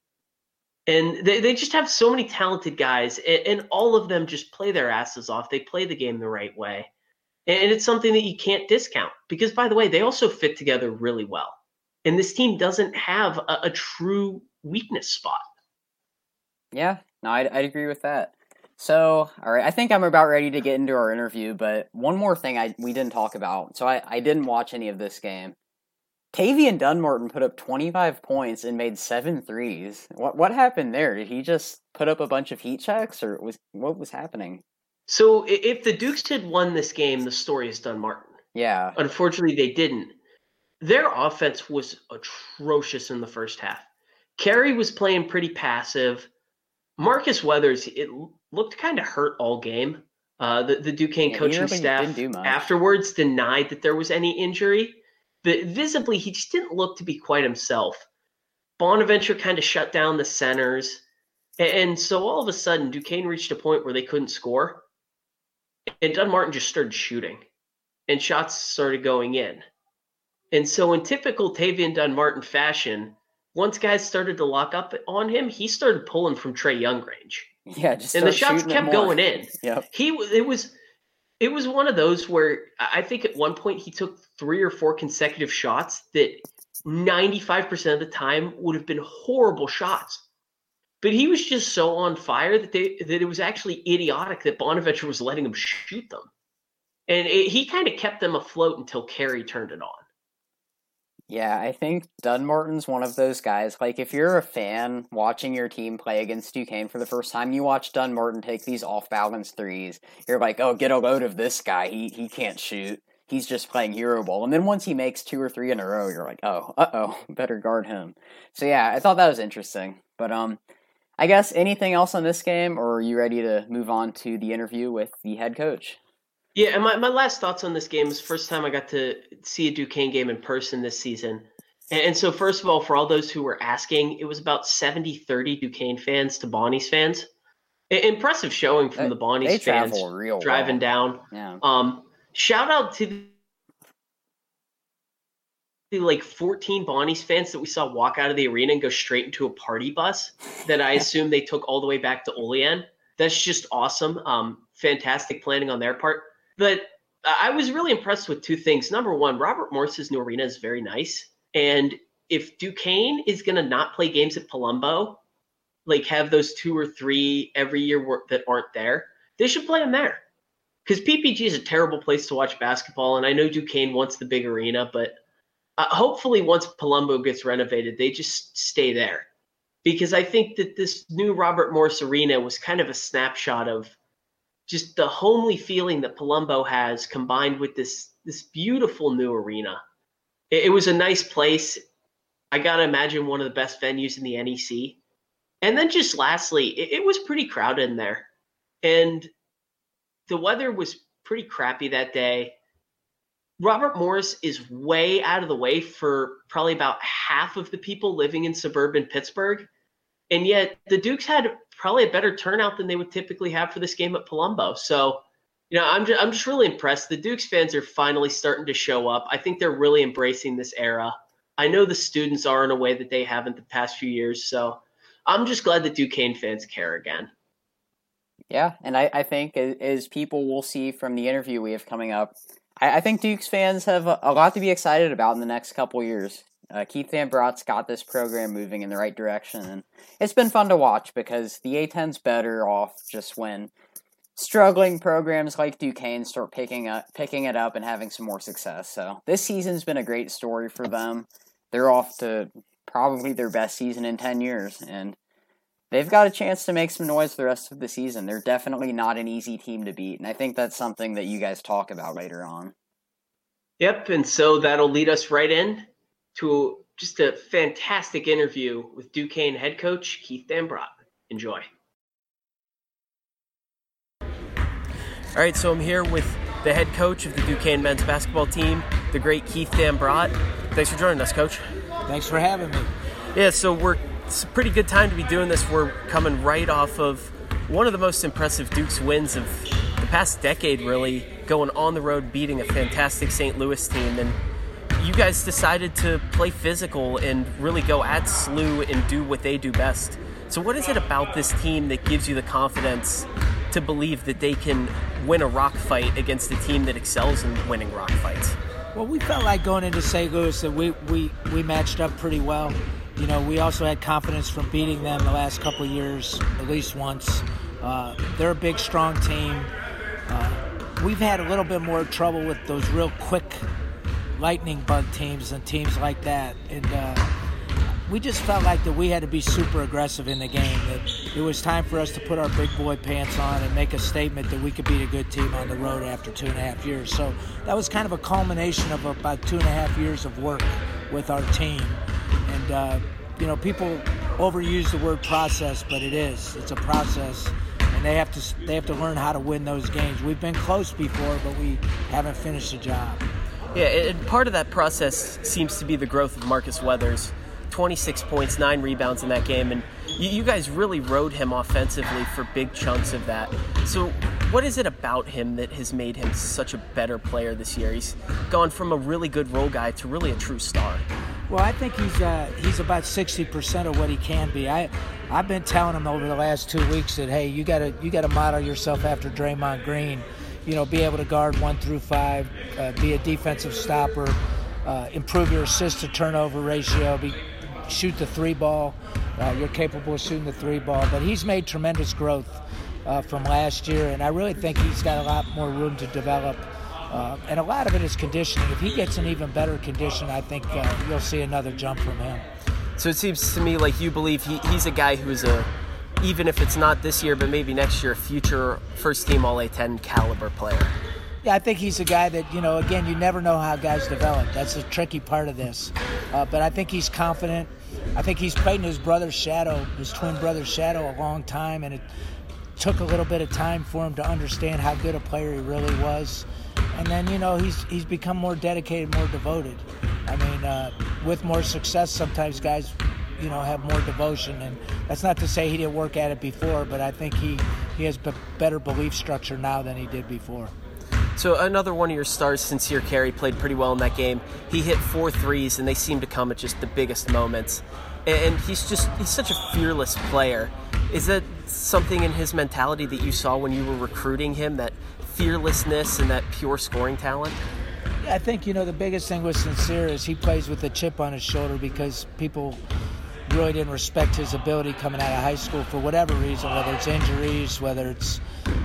And they just have so many talented guys, and all of them just play their asses off. They play the game the right way. And it's something that you can't discount because, by the way, they also fit together really well. And this team doesn't have a true weakness spot. Yeah, no, I'd agree with that. So, all right, I think I'm about ready to get into our interview, but one more thing we didn't talk about. So I didn't watch any of this game. Tavian Dunmartin put up 25 points and made 7 threes. What happened there? Did he just put up a bunch of heat checks, or what was happening? So if the Dukes had won this game, the story is Dunmartin. Yeah. Unfortunately, they didn't. Their offense was atrocious in the first half. Carey was playing pretty passive. Marcus Weathers, it looked kind of hurt all game. The Duquesne coaching staff afterwards denied that there was any injury. But visibly, he just didn't look to be quite himself. Bonaventure kind of shut down the centers. And so all of a sudden, Duquesne reached a point where they couldn't score. and Dunmartin just started shooting, and shots started going in. And so in typical Tavian Dunmartin fashion, once guys started to lock up on him, he started pulling from Trae Young range. Yeah, just and the shots kept going in. Yep. It was one of those where I think at one point he took 3 or 4 consecutive shots that 95% of the time would have been horrible shots. But he was just so on fire that it was actually idiotic that Bonaventure was letting him shoot them. And he kind of kept them afloat until Carey turned it on. Yeah, I think Dunmartin's one of those guys. Like, if you're a fan watching your team play against Duquesne for the first time, you watch Dunmartin take these off-balance threes. You're like, oh, get a load of this guy. He can't shoot. He's just playing hero ball. And then once he makes 2 or 3 in a row, you're like, oh, better guard him. So yeah, I thought that was interesting. But I guess anything else on this game, or are you ready to move on to the interview with the head coach? Yeah, and my last thoughts on this game is the first time I got to see a Duquesne game in person this season. And so first of all, for all those who were asking, it was about 70-30 Duquesne fans to Bonnie's fans. Impressive showing from the Bonnie's fans driving down. Yeah. Shout out to the like 14 Bonnie's fans that we saw walk out of the arena and go straight into a party bus that I assume they took all the way back to Olean. That's just awesome. Fantastic planning on their part. But I was really impressed with 2 things. Number one, Robert Morris's new arena is very nice. And if Duquesne is going to not play games at Palumbo, like have those 2 or 3 every year that aren't there, they should play them there. Because PPG is a terrible place to watch basketball. And I know Duquesne wants the big arena, but hopefully once Palumbo gets renovated, they just stay there. Because I think that this new Robert Morris arena was kind of a snapshot of just the homely feeling that Palumbo has combined with this beautiful new arena. It was a nice place. I got to imagine one of the best venues in the NEC. And then just lastly, it was pretty crowded in there. And the weather was pretty crappy that day. Robert Morris is way out of the way for probably about half of the people living in suburban Pittsburgh. And yet the Dukes had probably a better turnout than they would typically have for this game at Palumbo. So, I'm just really impressed. The Dukes fans are finally starting to show up. I think they're really embracing this era. I know the students are in a way that they haven't the past few years. So I'm just glad that Duquesne fans care again. Yeah, and I think as people will see from the interview we have coming up, I think Dukes fans have a lot to be excited about in the next couple years. Keith Dambrot's got this program moving in the right direction, and it's been fun to watch because the A-10's better off just when struggling programs like Duquesne start picking it up and having some more success. So this season's been a great story for them. They're off to probably their best season in 10 years, and they've got a chance to make some noise the rest of the season. They're definitely not an easy team to beat, and I think that's something that you guys talk about later on. Yep, and so that'll lead us right in to just a fantastic interview with Duquesne head coach Keith Dambrot. Enjoy. All right, so I'm here with the head coach of the Duquesne men's basketball team, the great Keith Dambrot. Thanks for joining us, Coach. Thanks for having me. Yeah, so it's a pretty good time to be doing this. We're coming right off of one of the most impressive Dukes wins of the past decade, really, going on the road, beating a fantastic St. Louis team. And you guys decided to play physical and really go at SLU and do what they do best. So what is it about this team that gives you the confidence to believe that they can win a rock fight against a team that excels in winning rock fights? Well, we felt like going into St. Louis that we matched up pretty well. We also had confidence from beating them the last couple of years, at least once. They're a big, strong team. We've had a little bit more trouble with those real quick lightning bug teams and teams like that. And we just felt like that we had to be super aggressive in the game, that it was time for us to put our big boy pants on and make a statement that we could beat a good team on the road after 2.5 years. So that was kind of a culmination of about 2.5 years of work with our team. And, people overuse the word process, but it's a process. And they have to learn how to win those games. We've been close before, but we haven't finished the job. Yeah, and part of that process seems to be the growth of Marcus Weathers. 26 points, 9 rebounds in that game, and you guys really rode him offensively for big chunks of that. So What is it about him that has made him such a better player this year? He's gone from a really good role guy to really a true star. Well, I think he's about 60% of what he can be. I've been telling him over the last 2 weeks that, hey, you gotta model yourself after Draymond Green. Be able to guard 1 through 5, be a defensive stopper, improve your assist to turnover ratio, shoot the 3 ball. You're capable of shooting the 3 ball. But he's made tremendous growth from last year, and I really think he's got a lot more room to develop. And a lot of it is conditioning. If he gets an even better condition, I think you'll see another jump from him. So it seems to me like you believe he's a guy who's even if it's not this year, but maybe next year, a future first-team All-A-10 caliber player. Yeah, I think he's a guy that, again, you never know how guys develop. That's the tricky part of this. But I think he's confident. I think he's played in his twin brother's shadow a long time, and it took a little bit of time for him to understand how good a player he really was. And then, he's become more dedicated, more devoted. I mean, with more success, sometimes guys, have more devotion. And that's not to say he didn't work at it before, but I think he has better belief structure now than he did before. So another one of your stars, Sincere Carey, played pretty well in that game. He hit 4 threes, and they seem to come at just the biggest moments. And he's such a fearless player. Is that something in his mentality that you saw when you were recruiting him, that fearlessness and that pure scoring talent? Yeah, I think, the biggest thing with Sincere is he plays with a chip on his shoulder because people really didn't respect his ability coming out of high school for whatever reason, whether it's injuries, whether it's,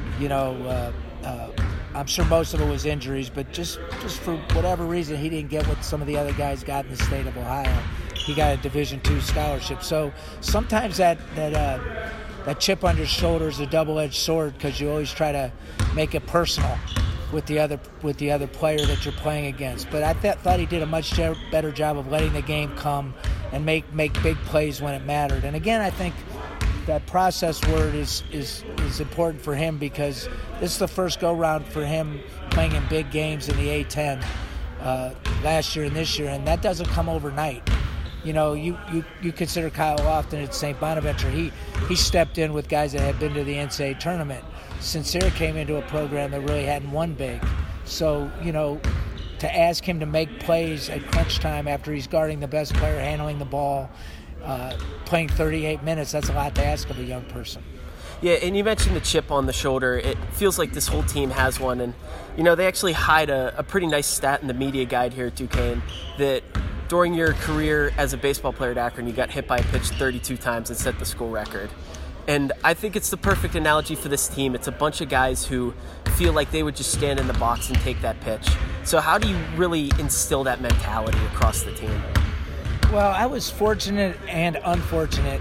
I'm sure most of it was injuries, but just for whatever reason, he didn't get what some of the other guys got in the state of Ohio. He got a Division II scholarship. So sometimes that chip on your shoulder is a double-edged sword because you always try to make it personal with the other player that you're playing against. But I thought he did a much better job of letting the game come and make big plays when it mattered. And again, I think that process word is important for him because this is the first go-round for him playing in big games in the A-10 last year and this year, and that doesn't come overnight. You consider Kyle Lofton at St. Bonaventure. He stepped in with guys that had been to the NCAA tournament. Sincere came into a program that really hadn't won big. So, to ask him to make plays at crunch time after he's guarding the best player, handling the ball, playing 38 minutes, that's a lot to ask of a young person. Yeah, and you mentioned the chip on the shoulder. It feels like this whole team has one. And, they actually hide a pretty nice stat in the media guide here at Duquesne that during your career as a baseball player at Akron, you got hit by a pitch 32 times and set the school record. And I think it's the perfect analogy for this team. It's a bunch of guys who feel like they would just stand in the box and take that pitch. So how do you really instill that mentality across the team? Well, I was fortunate and unfortunate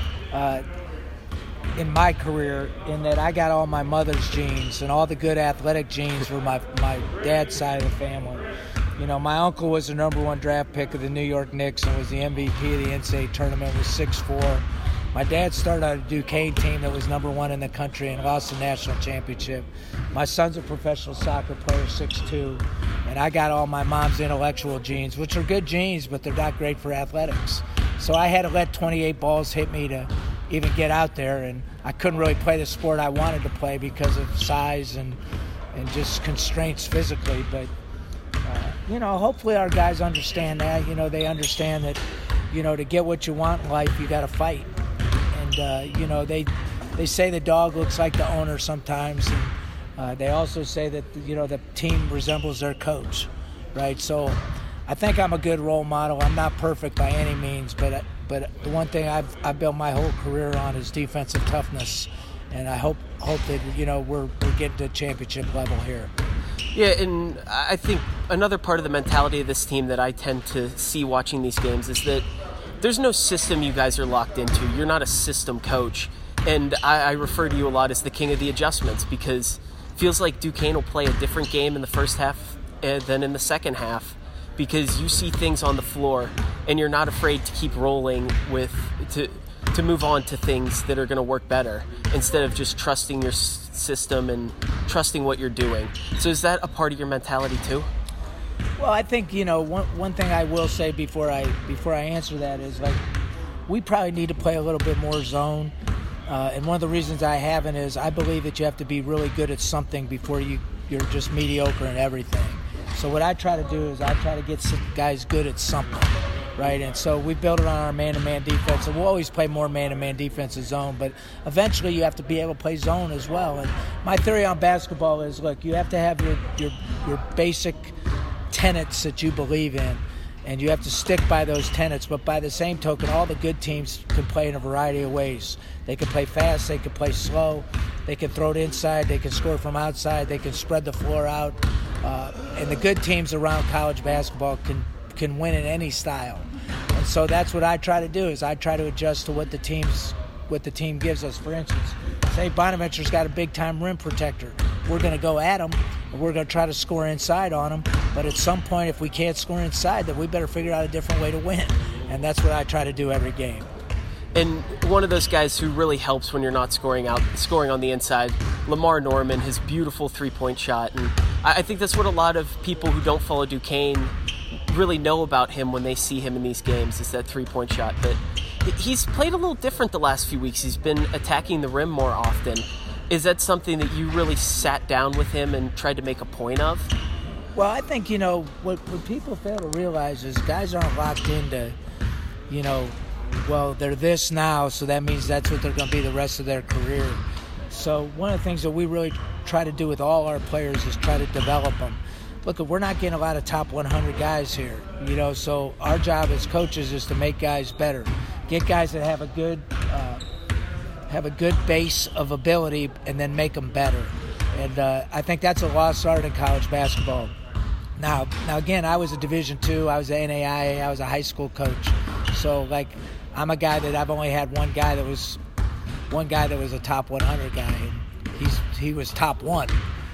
in my career in that I got all my mother's genes, and all the good athletic genes were my dad's side of the family. My uncle was the number 1 draft pick of the New York Knicks and was the MVP of the NCAA tournament, was 6'4". My dad started on a Duquesne team that was number 1 in the country and lost the national championship. My son's a professional soccer player, 6'2", and I got all my mom's intellectual genes, which are good genes, but they're not great for athletics. So I had to let 28 balls hit me to even get out there, and I couldn't really play the sport I wanted to play because of size and just constraints physically. But, hopefully our guys understand that. They understand that, to get what you want in life, you got to fight. And, they say the dog looks like the owner sometimes. And they also say that, the team resembles their coach, right? So I think I'm a good role model. I'm not perfect by any means, but the one thing I've built my whole career on is defensive toughness. And I hope that, we're getting to championship level here. Yeah, and I think another part of the mentality of this team that I tend to see watching these games is that there's no system you guys are locked into. You're not a system coach. And I refer to you a lot as the king of the adjustments because it feels like Duquesne will play a different game in the first half than in the second half because you see things on the floor and you're not afraid to keep rolling to move on to things that are going to work better instead of just trusting your system and trusting what you're doing. So is that a part of your mentality too? Well, I think, one thing I will say before I answer that is, like, we probably need to play a little bit more zone. And one of the reasons I haven't is I believe that you have to be really good at something before you're just mediocre in everything. So what I try to do is I try to get some guys good at something, right? And so we build it on our man-to-man defense, and we'll always play more man-to-man defense than zone, but eventually you have to be able to play zone as well. And my theory on basketball is, look, you have to have your basic tenets that you believe in, and you have to stick by those tenets. But by the same token, all the good teams can play in a variety of ways. They can play fast, they can play slow, they can throw it inside, they can score from outside, they can spread the floor out. And the good teams around college basketball can win in any style. And so that's what I try to do, is I try to adjust to what the team gives us. For instance, say Bonaventure's got a big-time rim protector. We're going to go at him, and we're going to try to score inside on him. But at some point, if we can't score inside, then we better figure out a different way to win. And that's what I try to do every game. And one of those guys who really helps when you're not scoring on the inside, Lamar Norman, his beautiful three-point shot. And I think that's what a lot of people who don't follow Duquesne really know about him when they see him in these games, is that three-point shot. But he's played a little different the last few weeks. He's been attacking the rim more often. Is that something that you really sat down with him and tried to make a point of? Well, I think, what people fail to realize is guys aren't locked into, well, they're this now, so that means that's what they're going to be the rest of their career. So one of the things that we really try to do with all our players is try to develop them. Look, we're not getting a lot of top 100 guys here, so our job as coaches is to make guys better. Get guys that have a good base of ability and then make them better. And I think that's a lost art in college basketball. Now again, I was a Division II, I was an NAIA, I was a high school coach. So, I'm a guy that I've only had one guy that was a top 100 guy, and he was top one.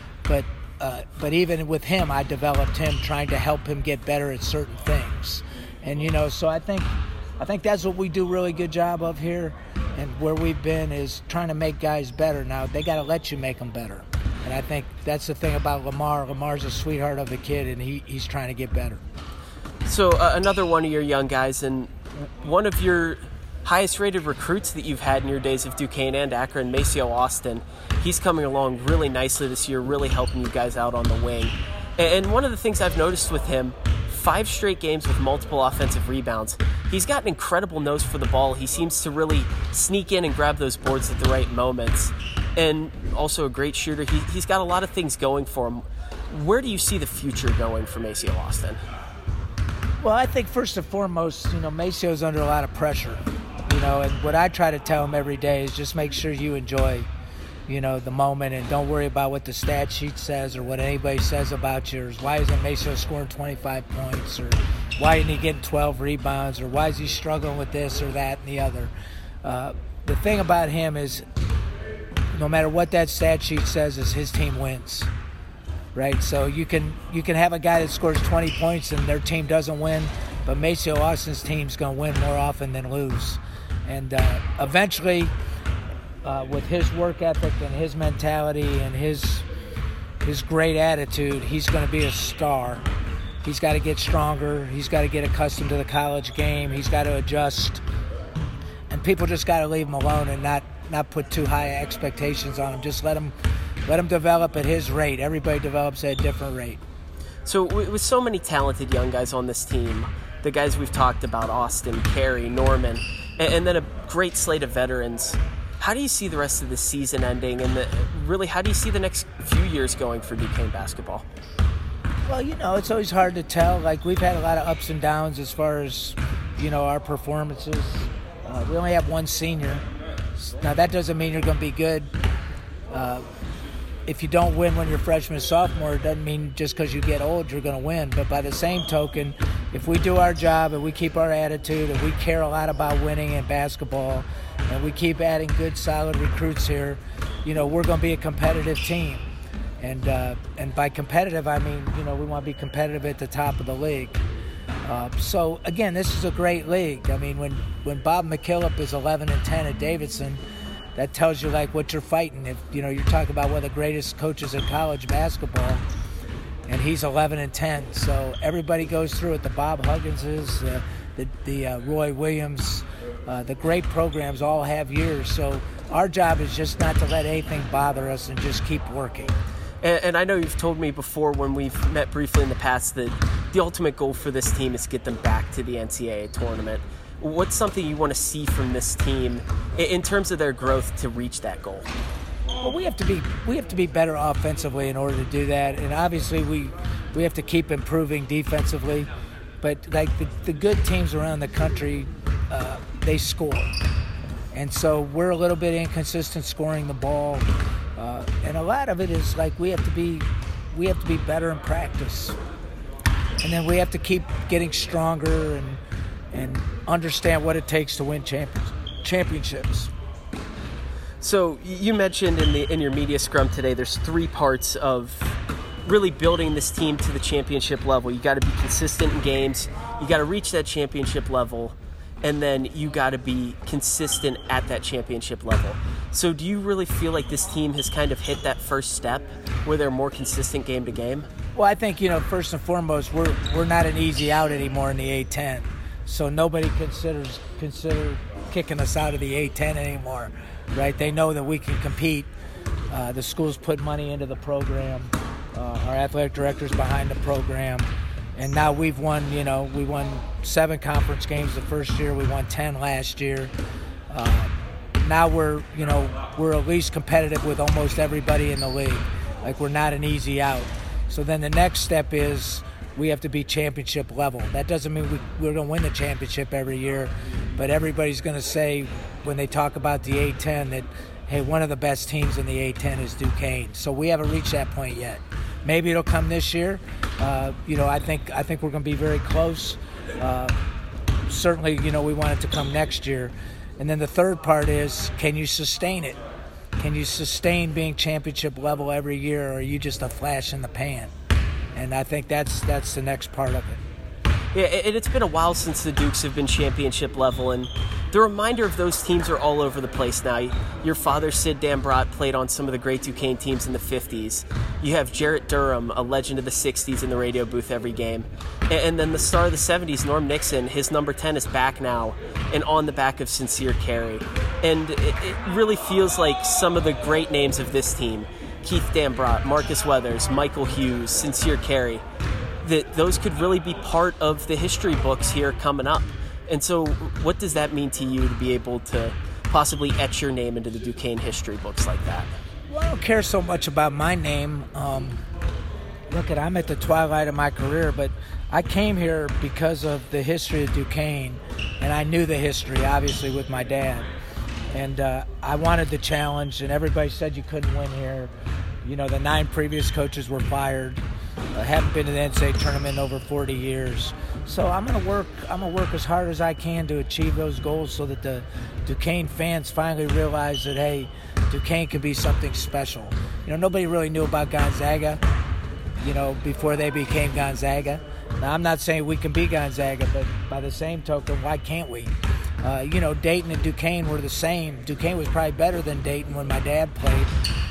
But even with him, I developed him, trying to help him get better at certain things. And so I think that's what we do a really good job of here, and where we've been is trying to make guys better. Now they got to let you make them better, and I think that's the thing about Lamar. Lamar's a sweetheart of a kid, and he's trying to get better. So another one of your young guys, and one of your highest-rated recruits that you've had in your days of Duquesne and Akron, Maceo Austin. He's coming along really nicely this year, really helping you guys out on the wing. And one of the things I've noticed with him, 5 straight games with multiple offensive rebounds. He's got an incredible nose for the ball. He seems to really sneak in and grab those boards at the right moments. And also a great shooter. He's got a lot of things going for him. Where do you see the future going for Maceo Austin? Well, I think first and foremost, Maceo's under a lot of pressure, and what I try to tell him every day is just make sure you enjoy, the moment, and don't worry about what the stat sheet says or what anybody says about you, or why isn't Maceo scoring 25 points, or why isn't he getting 12 rebounds, or why is he struggling with this or that and the other. The thing about him is no matter what that stat sheet says, is his team wins. Right, so you can have a guy that scores 20 points and their team doesn't win, but Maceo Austin's team's going to win more often than lose. And eventually, with his work ethic and his mentality and his great attitude, he's going to be a star. He's got to get stronger. He's got to get accustomed to the college game. He's got to adjust. And people just got to leave him alone and not put too high expectations on him. Just let him develop at his rate. Everybody develops at a different rate. So with so many talented young guys on this team, the guys we've talked about, Austin, Carey, Norman, and then a great slate of veterans, how do you see the rest of the season ending, and really how do you see the next few years going for Duquesne basketball? Well, it's always hard to tell. We've had a lot of ups and downs as far as, our performances. We only have one senior. Now, that doesn't mean you're going to be good. If you don't win when you're freshman and sophomore, it doesn't mean just because you get old you're going to win. But by the same token, if we do our job and we keep our attitude and we care a lot about winning in basketball and we keep adding good, solid recruits here, we're going to be a competitive team. And by competitive, I mean, we want to be competitive at the top of the league. So, again, this is a great league. I mean, when Bob McKillop is 11-10 at Davidson, that tells you what you're fighting. If you're talking about one of the greatest coaches in college basketball, and he's 11-10. So everybody goes through it. The Bob Hugginses, the Roy Williams, the great programs all have years. So Our job is just not to let anything bother us and just keep working. And I know you've told me before when we've met briefly in the past that the ultimate goal for this team is to get them back to the NCAA tournament. What's something you want to see from this team in terms of their growth to reach that goal? Well, we have to be better offensively in order to do that, and obviously we have to keep improving defensively. But like the good teams around the country, they score, and so we're a little bit inconsistent scoring the ball, and a lot of it is like we have to be better in practice, and then we have to keep getting stronger and understand what it takes to win championships. So you mentioned in your media scrum today, there's 3 parts of really building this team to the championship level. You got to be consistent in games, you got to reach that championship level, and then you got to be consistent at that championship level. So do you really feel like this team has kind of hit that first step where they're more consistent game to game? Well, I think, first and foremost, we're not an easy out anymore in the A-10. So nobody consider kicking us out of the A-10 anymore, right? They know that we can compete. The schools put money into the program. Our athletic director's behind the program. And now we won 7 conference games the first year. We won 10 last year. Now we're at least competitive with almost everybody in the league. Like, we're not an easy out. So then the next step is we have to be championship level. That doesn't mean we're going to win the championship every year, but everybody's going to say when they talk about the A-10 that, hey, one of the best teams in the A-10 is Duquesne. So we haven't reached that point yet. Maybe it'll come this year. I think we're going to be very close. Certainly, we want it to come next year. And then the third part is, can you sustain it? Can you sustain being championship level every year, or are you just a flash in the pan? And I think that's the next part of it. Yeah, it's been a while since the Dukes have been championship level, and the reminder of those teams are all over the place now. Your father, Sid Dambrot, played on some of the great Duquesne teams in the 50s. You have Jarrett Durham, a legend of the 60s, in the radio booth every game. And then the star of the 70s, Norm Nixon, his number 10 is back now and on the back of Sincere Carey. And it really feels like some of the great names of this team, Keith Dambrot, Marcus Weathers, Michael Hughes, Sincere Carey, that those could really be part of the history books here coming up. And so what does that mean to you to be able to possibly etch your name into the Duquesne history books like that? Well, I don't care so much about my name. I'm at the twilight of my career, but I came here because of the history of Duquesne, and I knew the history, obviously, with my dad. And I wanted the challenge, and everybody said you couldn't win here. The 9 previous coaches were fired. I haven't been to the NCAA tournament in over 40 years. So I'm gonna work as hard as I can to achieve those goals so that the Duquesne fans finally realize that, hey, Duquesne can be something special. Nobody really knew about Gonzaga, before they became Gonzaga. Now, I'm not saying we can be Gonzaga, but by the same token, why can't we? Dayton and Duquesne were the same. Duquesne was probably better than Dayton when my dad played.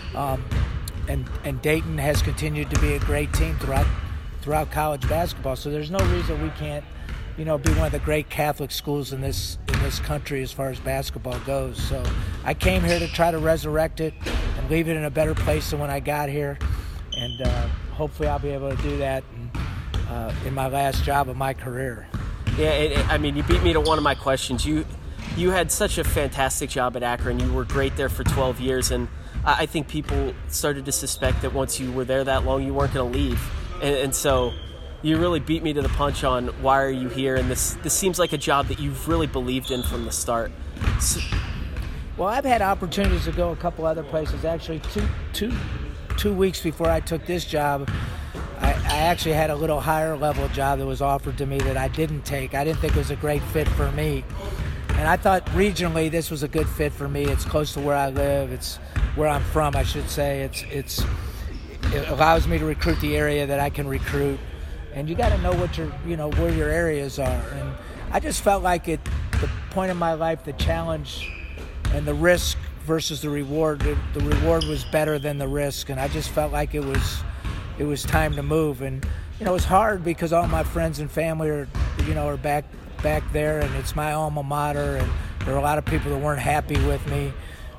And Dayton has continued to be a great team throughout college basketball. So there's no reason we can't, be one of the great Catholic schools in this country as far as basketball goes. So I came here to try to resurrect it and leave it in a better place than when I got here. And hopefully I'll be able to do that in my last job of my career. Yeah, you beat me to one of my questions. You had such a fantastic job at Akron. You were great there for 12 years, and I think people started to suspect that once you were there that long, you weren't going to leave. And so you really beat me to the punch on why are you here, and this seems like a job that you've really believed in from the start. Well, I've had opportunities to go a couple other places. Actually, two weeks before I took this job, I actually had a little higher level job that was offered to me that I didn't take. I didn't think it was a great fit for me. And I thought regionally this was a good fit for me. It's close to where I live. It's where I'm from, I should say. It allows me to recruit the area that I can recruit. And you got to know where your areas are. And I just felt like at the point in my life, the challenge and the risk versus the reward, the reward was better than the risk. And I just felt like it was time to move. And it was hard because all my friends and family are back there, and it's my alma mater, and there are a lot of people that weren't happy with me.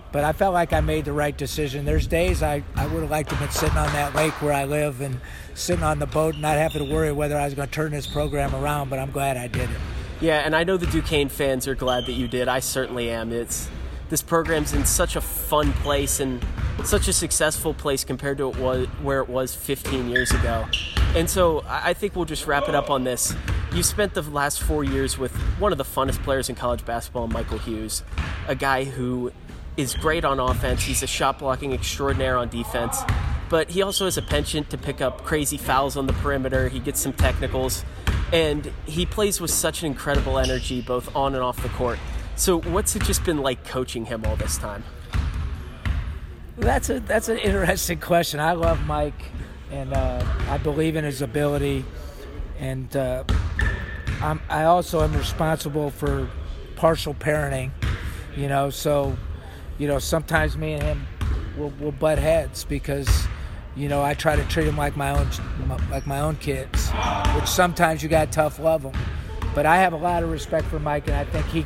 But I felt like I made the right decision. There's days I would have liked to have been sitting on that lake where I live and sitting on the boat and not having to worry whether I was going to turn this program around, but I'm glad I did it. Yeah, and I know the Duquesne fans are glad that you did. I certainly am. This program's in such a fun place and such a successful place compared to where it was 15 years ago. And so I think we'll just wrap it up on this. You spent the last 4 years with one of the funnest players in college basketball, Michael Hughes, a guy who is great on offense. He's a shot blocking extraordinaire on defense, but he also has a penchant to pick up crazy fouls on the perimeter. He gets some technicals, and he plays with such an incredible energy both on and off the court. So what's it just been like coaching him all this time? That's an interesting question. I love Mike, and I believe in his ability, and I also am responsible for partial parenting, so sometimes me and him will butt heads because I try to treat him like my own kids, which sometimes you got tough love them. But I have a lot of respect for Mike, and I think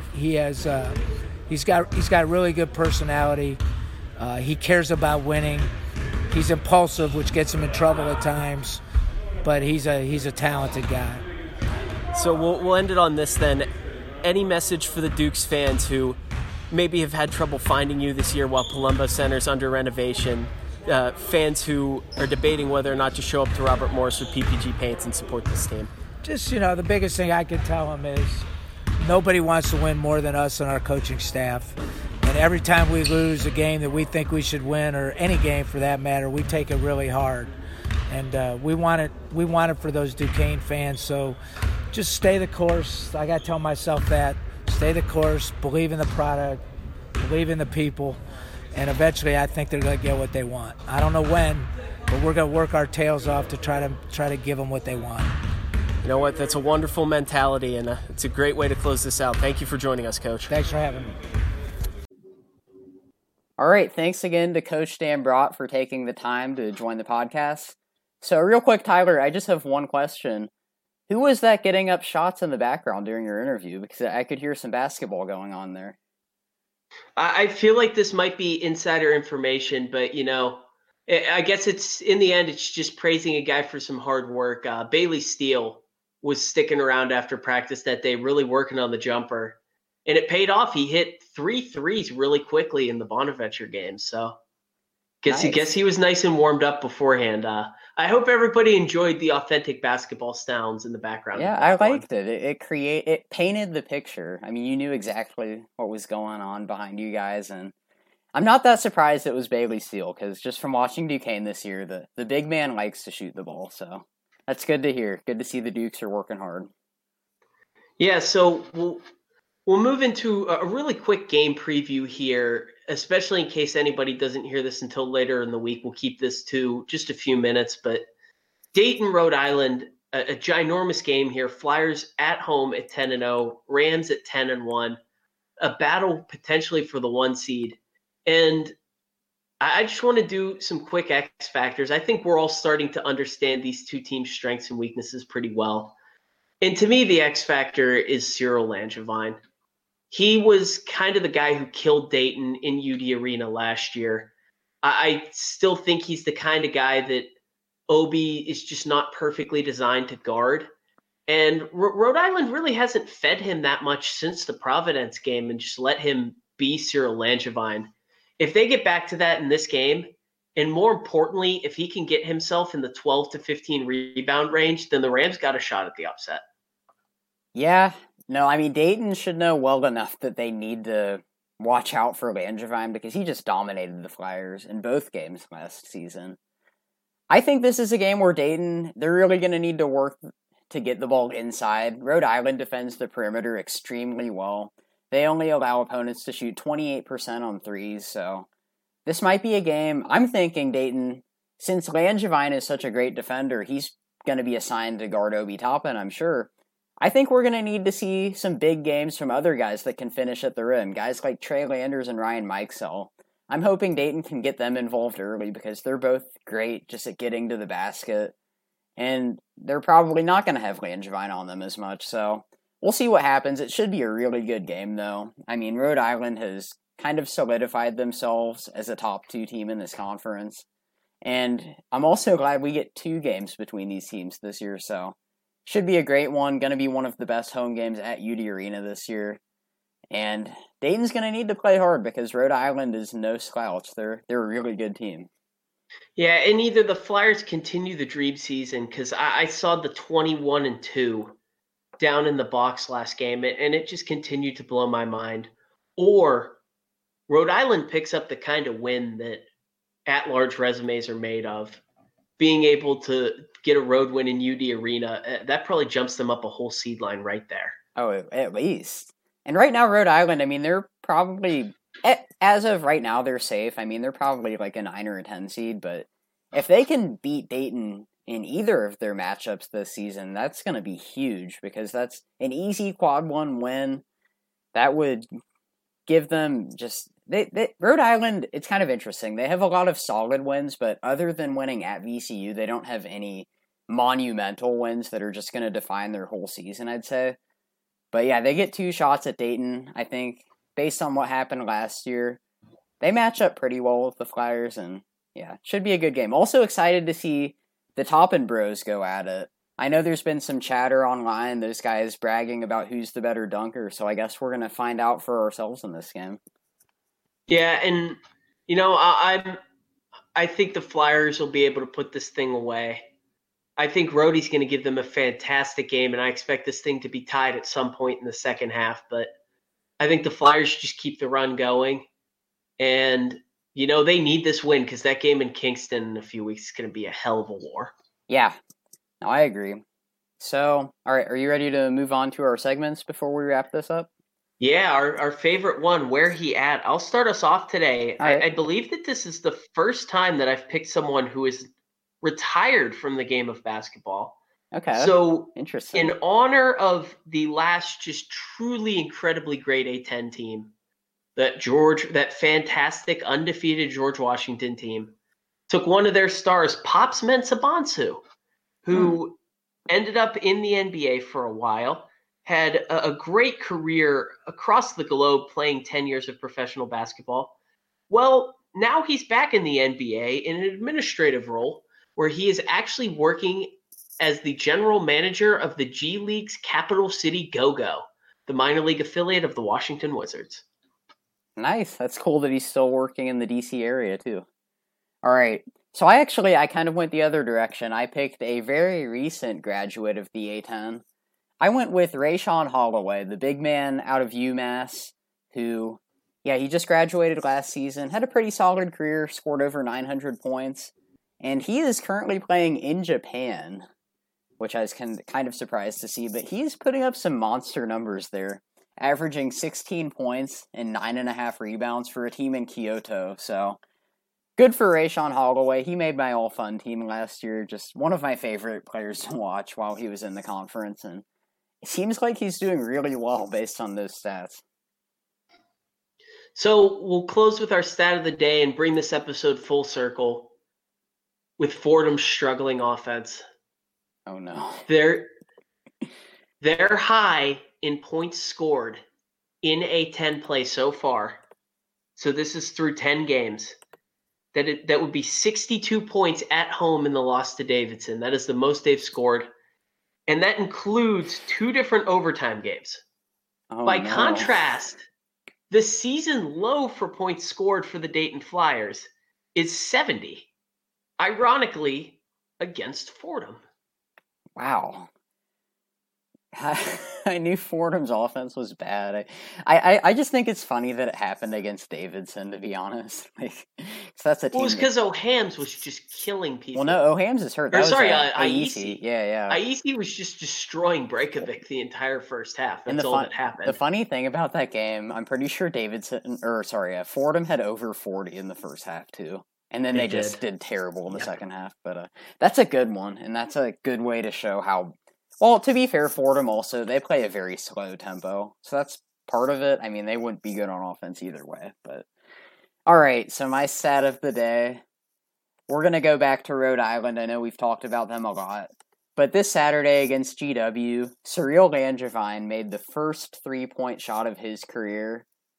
he's got a really good personality. He cares about winning. He's impulsive, which gets him in trouble at times, but he's a talented guy. So we'll end it on this then. Any message for the Dukes fans who maybe have had trouble finding you this year while Palumbo Center's under renovation, fans who are debating whether or not to show up to Robert Morris with PPG Paints and support this team? Just, the biggest thing I can tell them is nobody wants to win more than us and our coaching staff. And every time we lose a game that we think we should win, or any game for that matter, we take it really hard. And we want it for those Duquesne fans. So just stay the course. I got to tell myself that. Stay the course, believe in the product, believe in the people, and eventually I think they're going to get what they want. I don't know when, but we're going to work our tails off to try to give them what they want. You know what? That's a wonderful mentality, and it's a great way to close this out. Thank you for joining us, Coach. Thanks for having me. All right, thanks again to Coach Dan Brott for taking the time to join the podcast. So real quick, Tyler, I just have one question. Who was that getting up shots in the background during your interview? Because I could hear some basketball going on there. I feel like this might be insider information, but, I guess it's in the end, it's just praising a guy for some hard work. Bailey Steele was sticking around after practice that day, really working on the jumper. And it paid off. He hit 3 threes really quickly in the Bonaventure game. So guess he was nice and warmed up beforehand. I hope everybody enjoyed the authentic basketball sounds in the background. Yeah, I liked it. It painted the picture. I mean, you knew exactly what was going on behind you guys, and I'm not that surprised it was Bailey Steele, because just from watching Duquesne this year, the big man likes to shoot the ball. So that's good to hear. Good to see the Dukes are working hard. Yeah, so we'll move into a really quick game preview here, especially in case anybody doesn't hear this until later in the week. We'll keep this to just a few minutes, but Dayton, Rhode Island, a ginormous game here. Flyers at home at 10-0, Rams at 10-1, a battle potentially for the 1 seed. And I just want to do some quick X factors. I think we're all starting to understand these two teams' strengths and weaknesses pretty well. And to me, the X factor is Cyril Langevin. He was kind of the guy who killed Dayton in UD Arena last year. I still think he's the kind of guy that Obi is just not perfectly designed to guard. And Rhode Island really hasn't fed him that much since the Providence game and just let him be Cyril Langevin. If they get back to that in this game, and more importantly, if he can get himself in the 12 to 15 rebound range, then the Rams got a shot at the upset. Yeah. No, I mean, Dayton should know well enough that they need to watch out for Langevin because he just dominated the Flyers in both games last season. I think this is a game where Dayton, they're really going to need to work to get the ball inside. Rhode Island defends the perimeter extremely well. They only allow opponents to shoot 28% on threes, so this might be a game. I'm thinking Dayton, since Langevin is such a great defender, he's going to be assigned to guard Obi Toppin, I'm sure. I think we're going to need to see some big games from other guys that can finish at the rim, guys like Trey Landers and Ryan Mikesell. I'm hoping Dayton can get them involved early because they're both great just at getting to the basket, and they're probably not going to have Langevin on them as much, so we'll see what happens. It should be a really good game, though. I mean, Rhode Island has kind of solidified themselves as a top 2 team in this conference. And I'm also glad we get 2 games between these teams this year, so should be a great one. Going to be one of the best home games at UD Arena this year. And Dayton's going to need to play hard because Rhode Island is no slouch. They're a really good team. Yeah, and either the Flyers continue the dream season, because I saw the 21-2 down in the box last game, and it just continued to blow my mind. Or Rhode Island picks up the kind of win that at-large resumes are made of. Being able to get a road win in UD Arena, that probably jumps them up a whole seed line right there. Oh, at least. And right now, Rhode Island, I mean, they're probably, as of right now, they're safe. I mean, they're probably like a 9 or a 10 seed, but if they can beat Dayton in either of their matchups this season, that's going to be huge because that's an easy quad 1 win. That would give them just... Rhode Island, it's kind of interesting. They have a lot of solid wins, but other than winning at VCU, they don't have any monumental wins that are just going to define their whole season, I'd say. But yeah, they get 2 shots at Dayton, I think, based on what happened last year. They match up pretty well with the Flyers, and yeah, should be a good game. Also excited to see the Toppin Bros go at it. I know there's been some chatter online, those guys bragging about who's the better dunker, so I guess we're going to find out for ourselves in this game. Yeah, and I think the Flyers will be able to put this thing away. I think Rhodey's going to give them a fantastic game, and I expect this thing to be tied at some point in the second half. But I think the Flyers just keep the run going, and they need this win because that game in Kingston in a few weeks is going to be a hell of a war. Yeah, no, I agree. So, all right, are you ready to move on to our segments before we wrap this up? Yeah, our favorite one, Where He At. I'll start us off today. Right. I believe that this is the first time that I've picked someone who is retired from the game of basketball. Okay. So, interesting. In honor of the last just truly incredibly great A-10 team, that fantastic undefeated George Washington team, took one of their stars, Pops Mensah-Bonsu, who ended up in the NBA for a while. Had a great career across the globe playing 10 years of professional basketball. Well, now he's back in the NBA in an administrative role where he is actually working as the general manager of the G League's Capital City Go-Go, the minor league affiliate of the Washington Wizards. Nice. That's cool that he's still working in the DC area, too. All right. So I kind of went the other direction. I picked a very recent graduate of the A-10. I went with Rayshon Holloway, the big man out of UMass, who, he just graduated last season, had a pretty solid career, scored over 900 points, and he is currently playing in Japan, which I was kind of surprised to see, but he's putting up some monster numbers there, averaging 16 points and 9.5 rebounds for a team in Kyoto, so good for Rayshon Holloway. He made my all-fun team last year, just one of my favorite players to watch while he was in the conference, and it seems like he's doing really well based on those stats. So we'll close with our stat of the day and bring this episode full circle with Fordham's struggling offense. Oh, no. They're high in points scored in A-10 play so far. So this is through 10 games. That would be 62 points at home in the loss to Davidson. That is the most they've scored. And that includes 2 different overtime games. Oh, By contrast, the season low for points scored for the Dayton Flyers is 70. Ironically, against Fordham. Wow. I knew Fordham's offense was bad. I just think it's funny that it happened against Davidson, to be honest. So that's a team. Well, it's because O'Hams was just killing people. Well, no, O'Hams is hurt. Aisi. Yeah. Aisi was just destroying Breikovic the entire first half. That's all that happened. The funny thing about that game, I'm pretty sure Fordham had over 40 in the first half too. And then they just did terrible in the second half. But that's a good one, and that's a good way to show how... Well, to be fair, Fordham also, they play a very slow tempo. So that's part of it. I mean, they wouldn't be good on offense either way. But all right, so my stat of the day. We're going to go back to Rhode Island. I know we've talked about them a lot. But this Saturday against GW, Cyril Langevin made the first 3-point shot of his career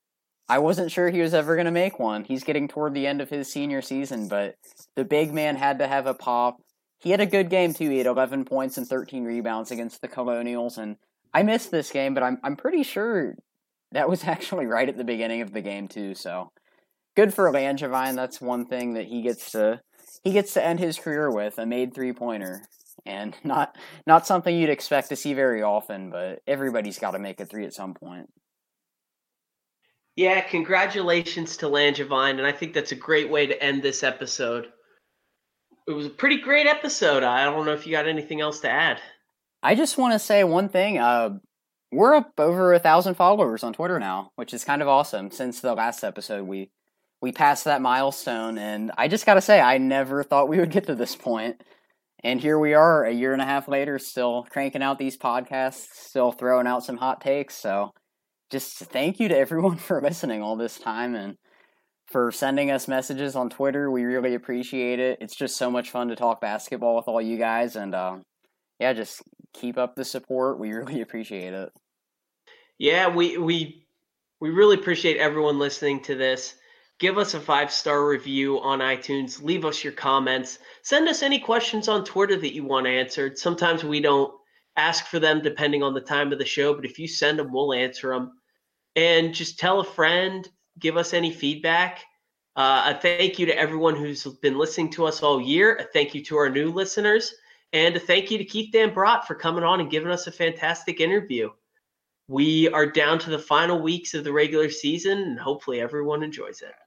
I wasn't sure he was ever going to make one. He's getting toward the end of his senior season, but the big man had to have a pop. He had a good game, too. He had 11 points and 13 rebounds against the Colonials, and I missed this game, but I'm pretty sure that was actually right at the beginning of the game, too, so good for Langevin. That's one thing that he gets to end his career with, a made three-pointer. And not something you'd expect to see very often, but everybody's got to make a three at some point. Yeah, congratulations to Langevin, and I think that's a great way to end this episode. It was a pretty great episode. I don't know if you got anything else to add. I just want to say one thing. We're up over 1,000 followers on Twitter now, which is kind of awesome. Since the last episode, we passed that milestone, and I just got to say, I never thought we would get to this point. And here we are, a year and a half later, still cranking out these podcasts, still throwing out some hot takes. So just thank you to everyone for listening all this time and for sending us messages on Twitter. We really appreciate it. It's just so much fun to talk basketball with all you guys. And just keep up the support. We really appreciate it. Yeah, we really appreciate everyone listening to this. Give us a 5-star review on iTunes. Leave us your comments. Send us any questions on Twitter that you want answered. Sometimes we don't ask for them depending on the time of the show, but if you send them, we'll answer them. And just tell a friend. Give us any feedback. A thank you to everyone who's been listening to us all year. A thank you to our new listeners. And a thank you to Keith Dambrot for coming on and giving us a fantastic interview. We are down to the final weeks of the regular season, and hopefully everyone enjoys it.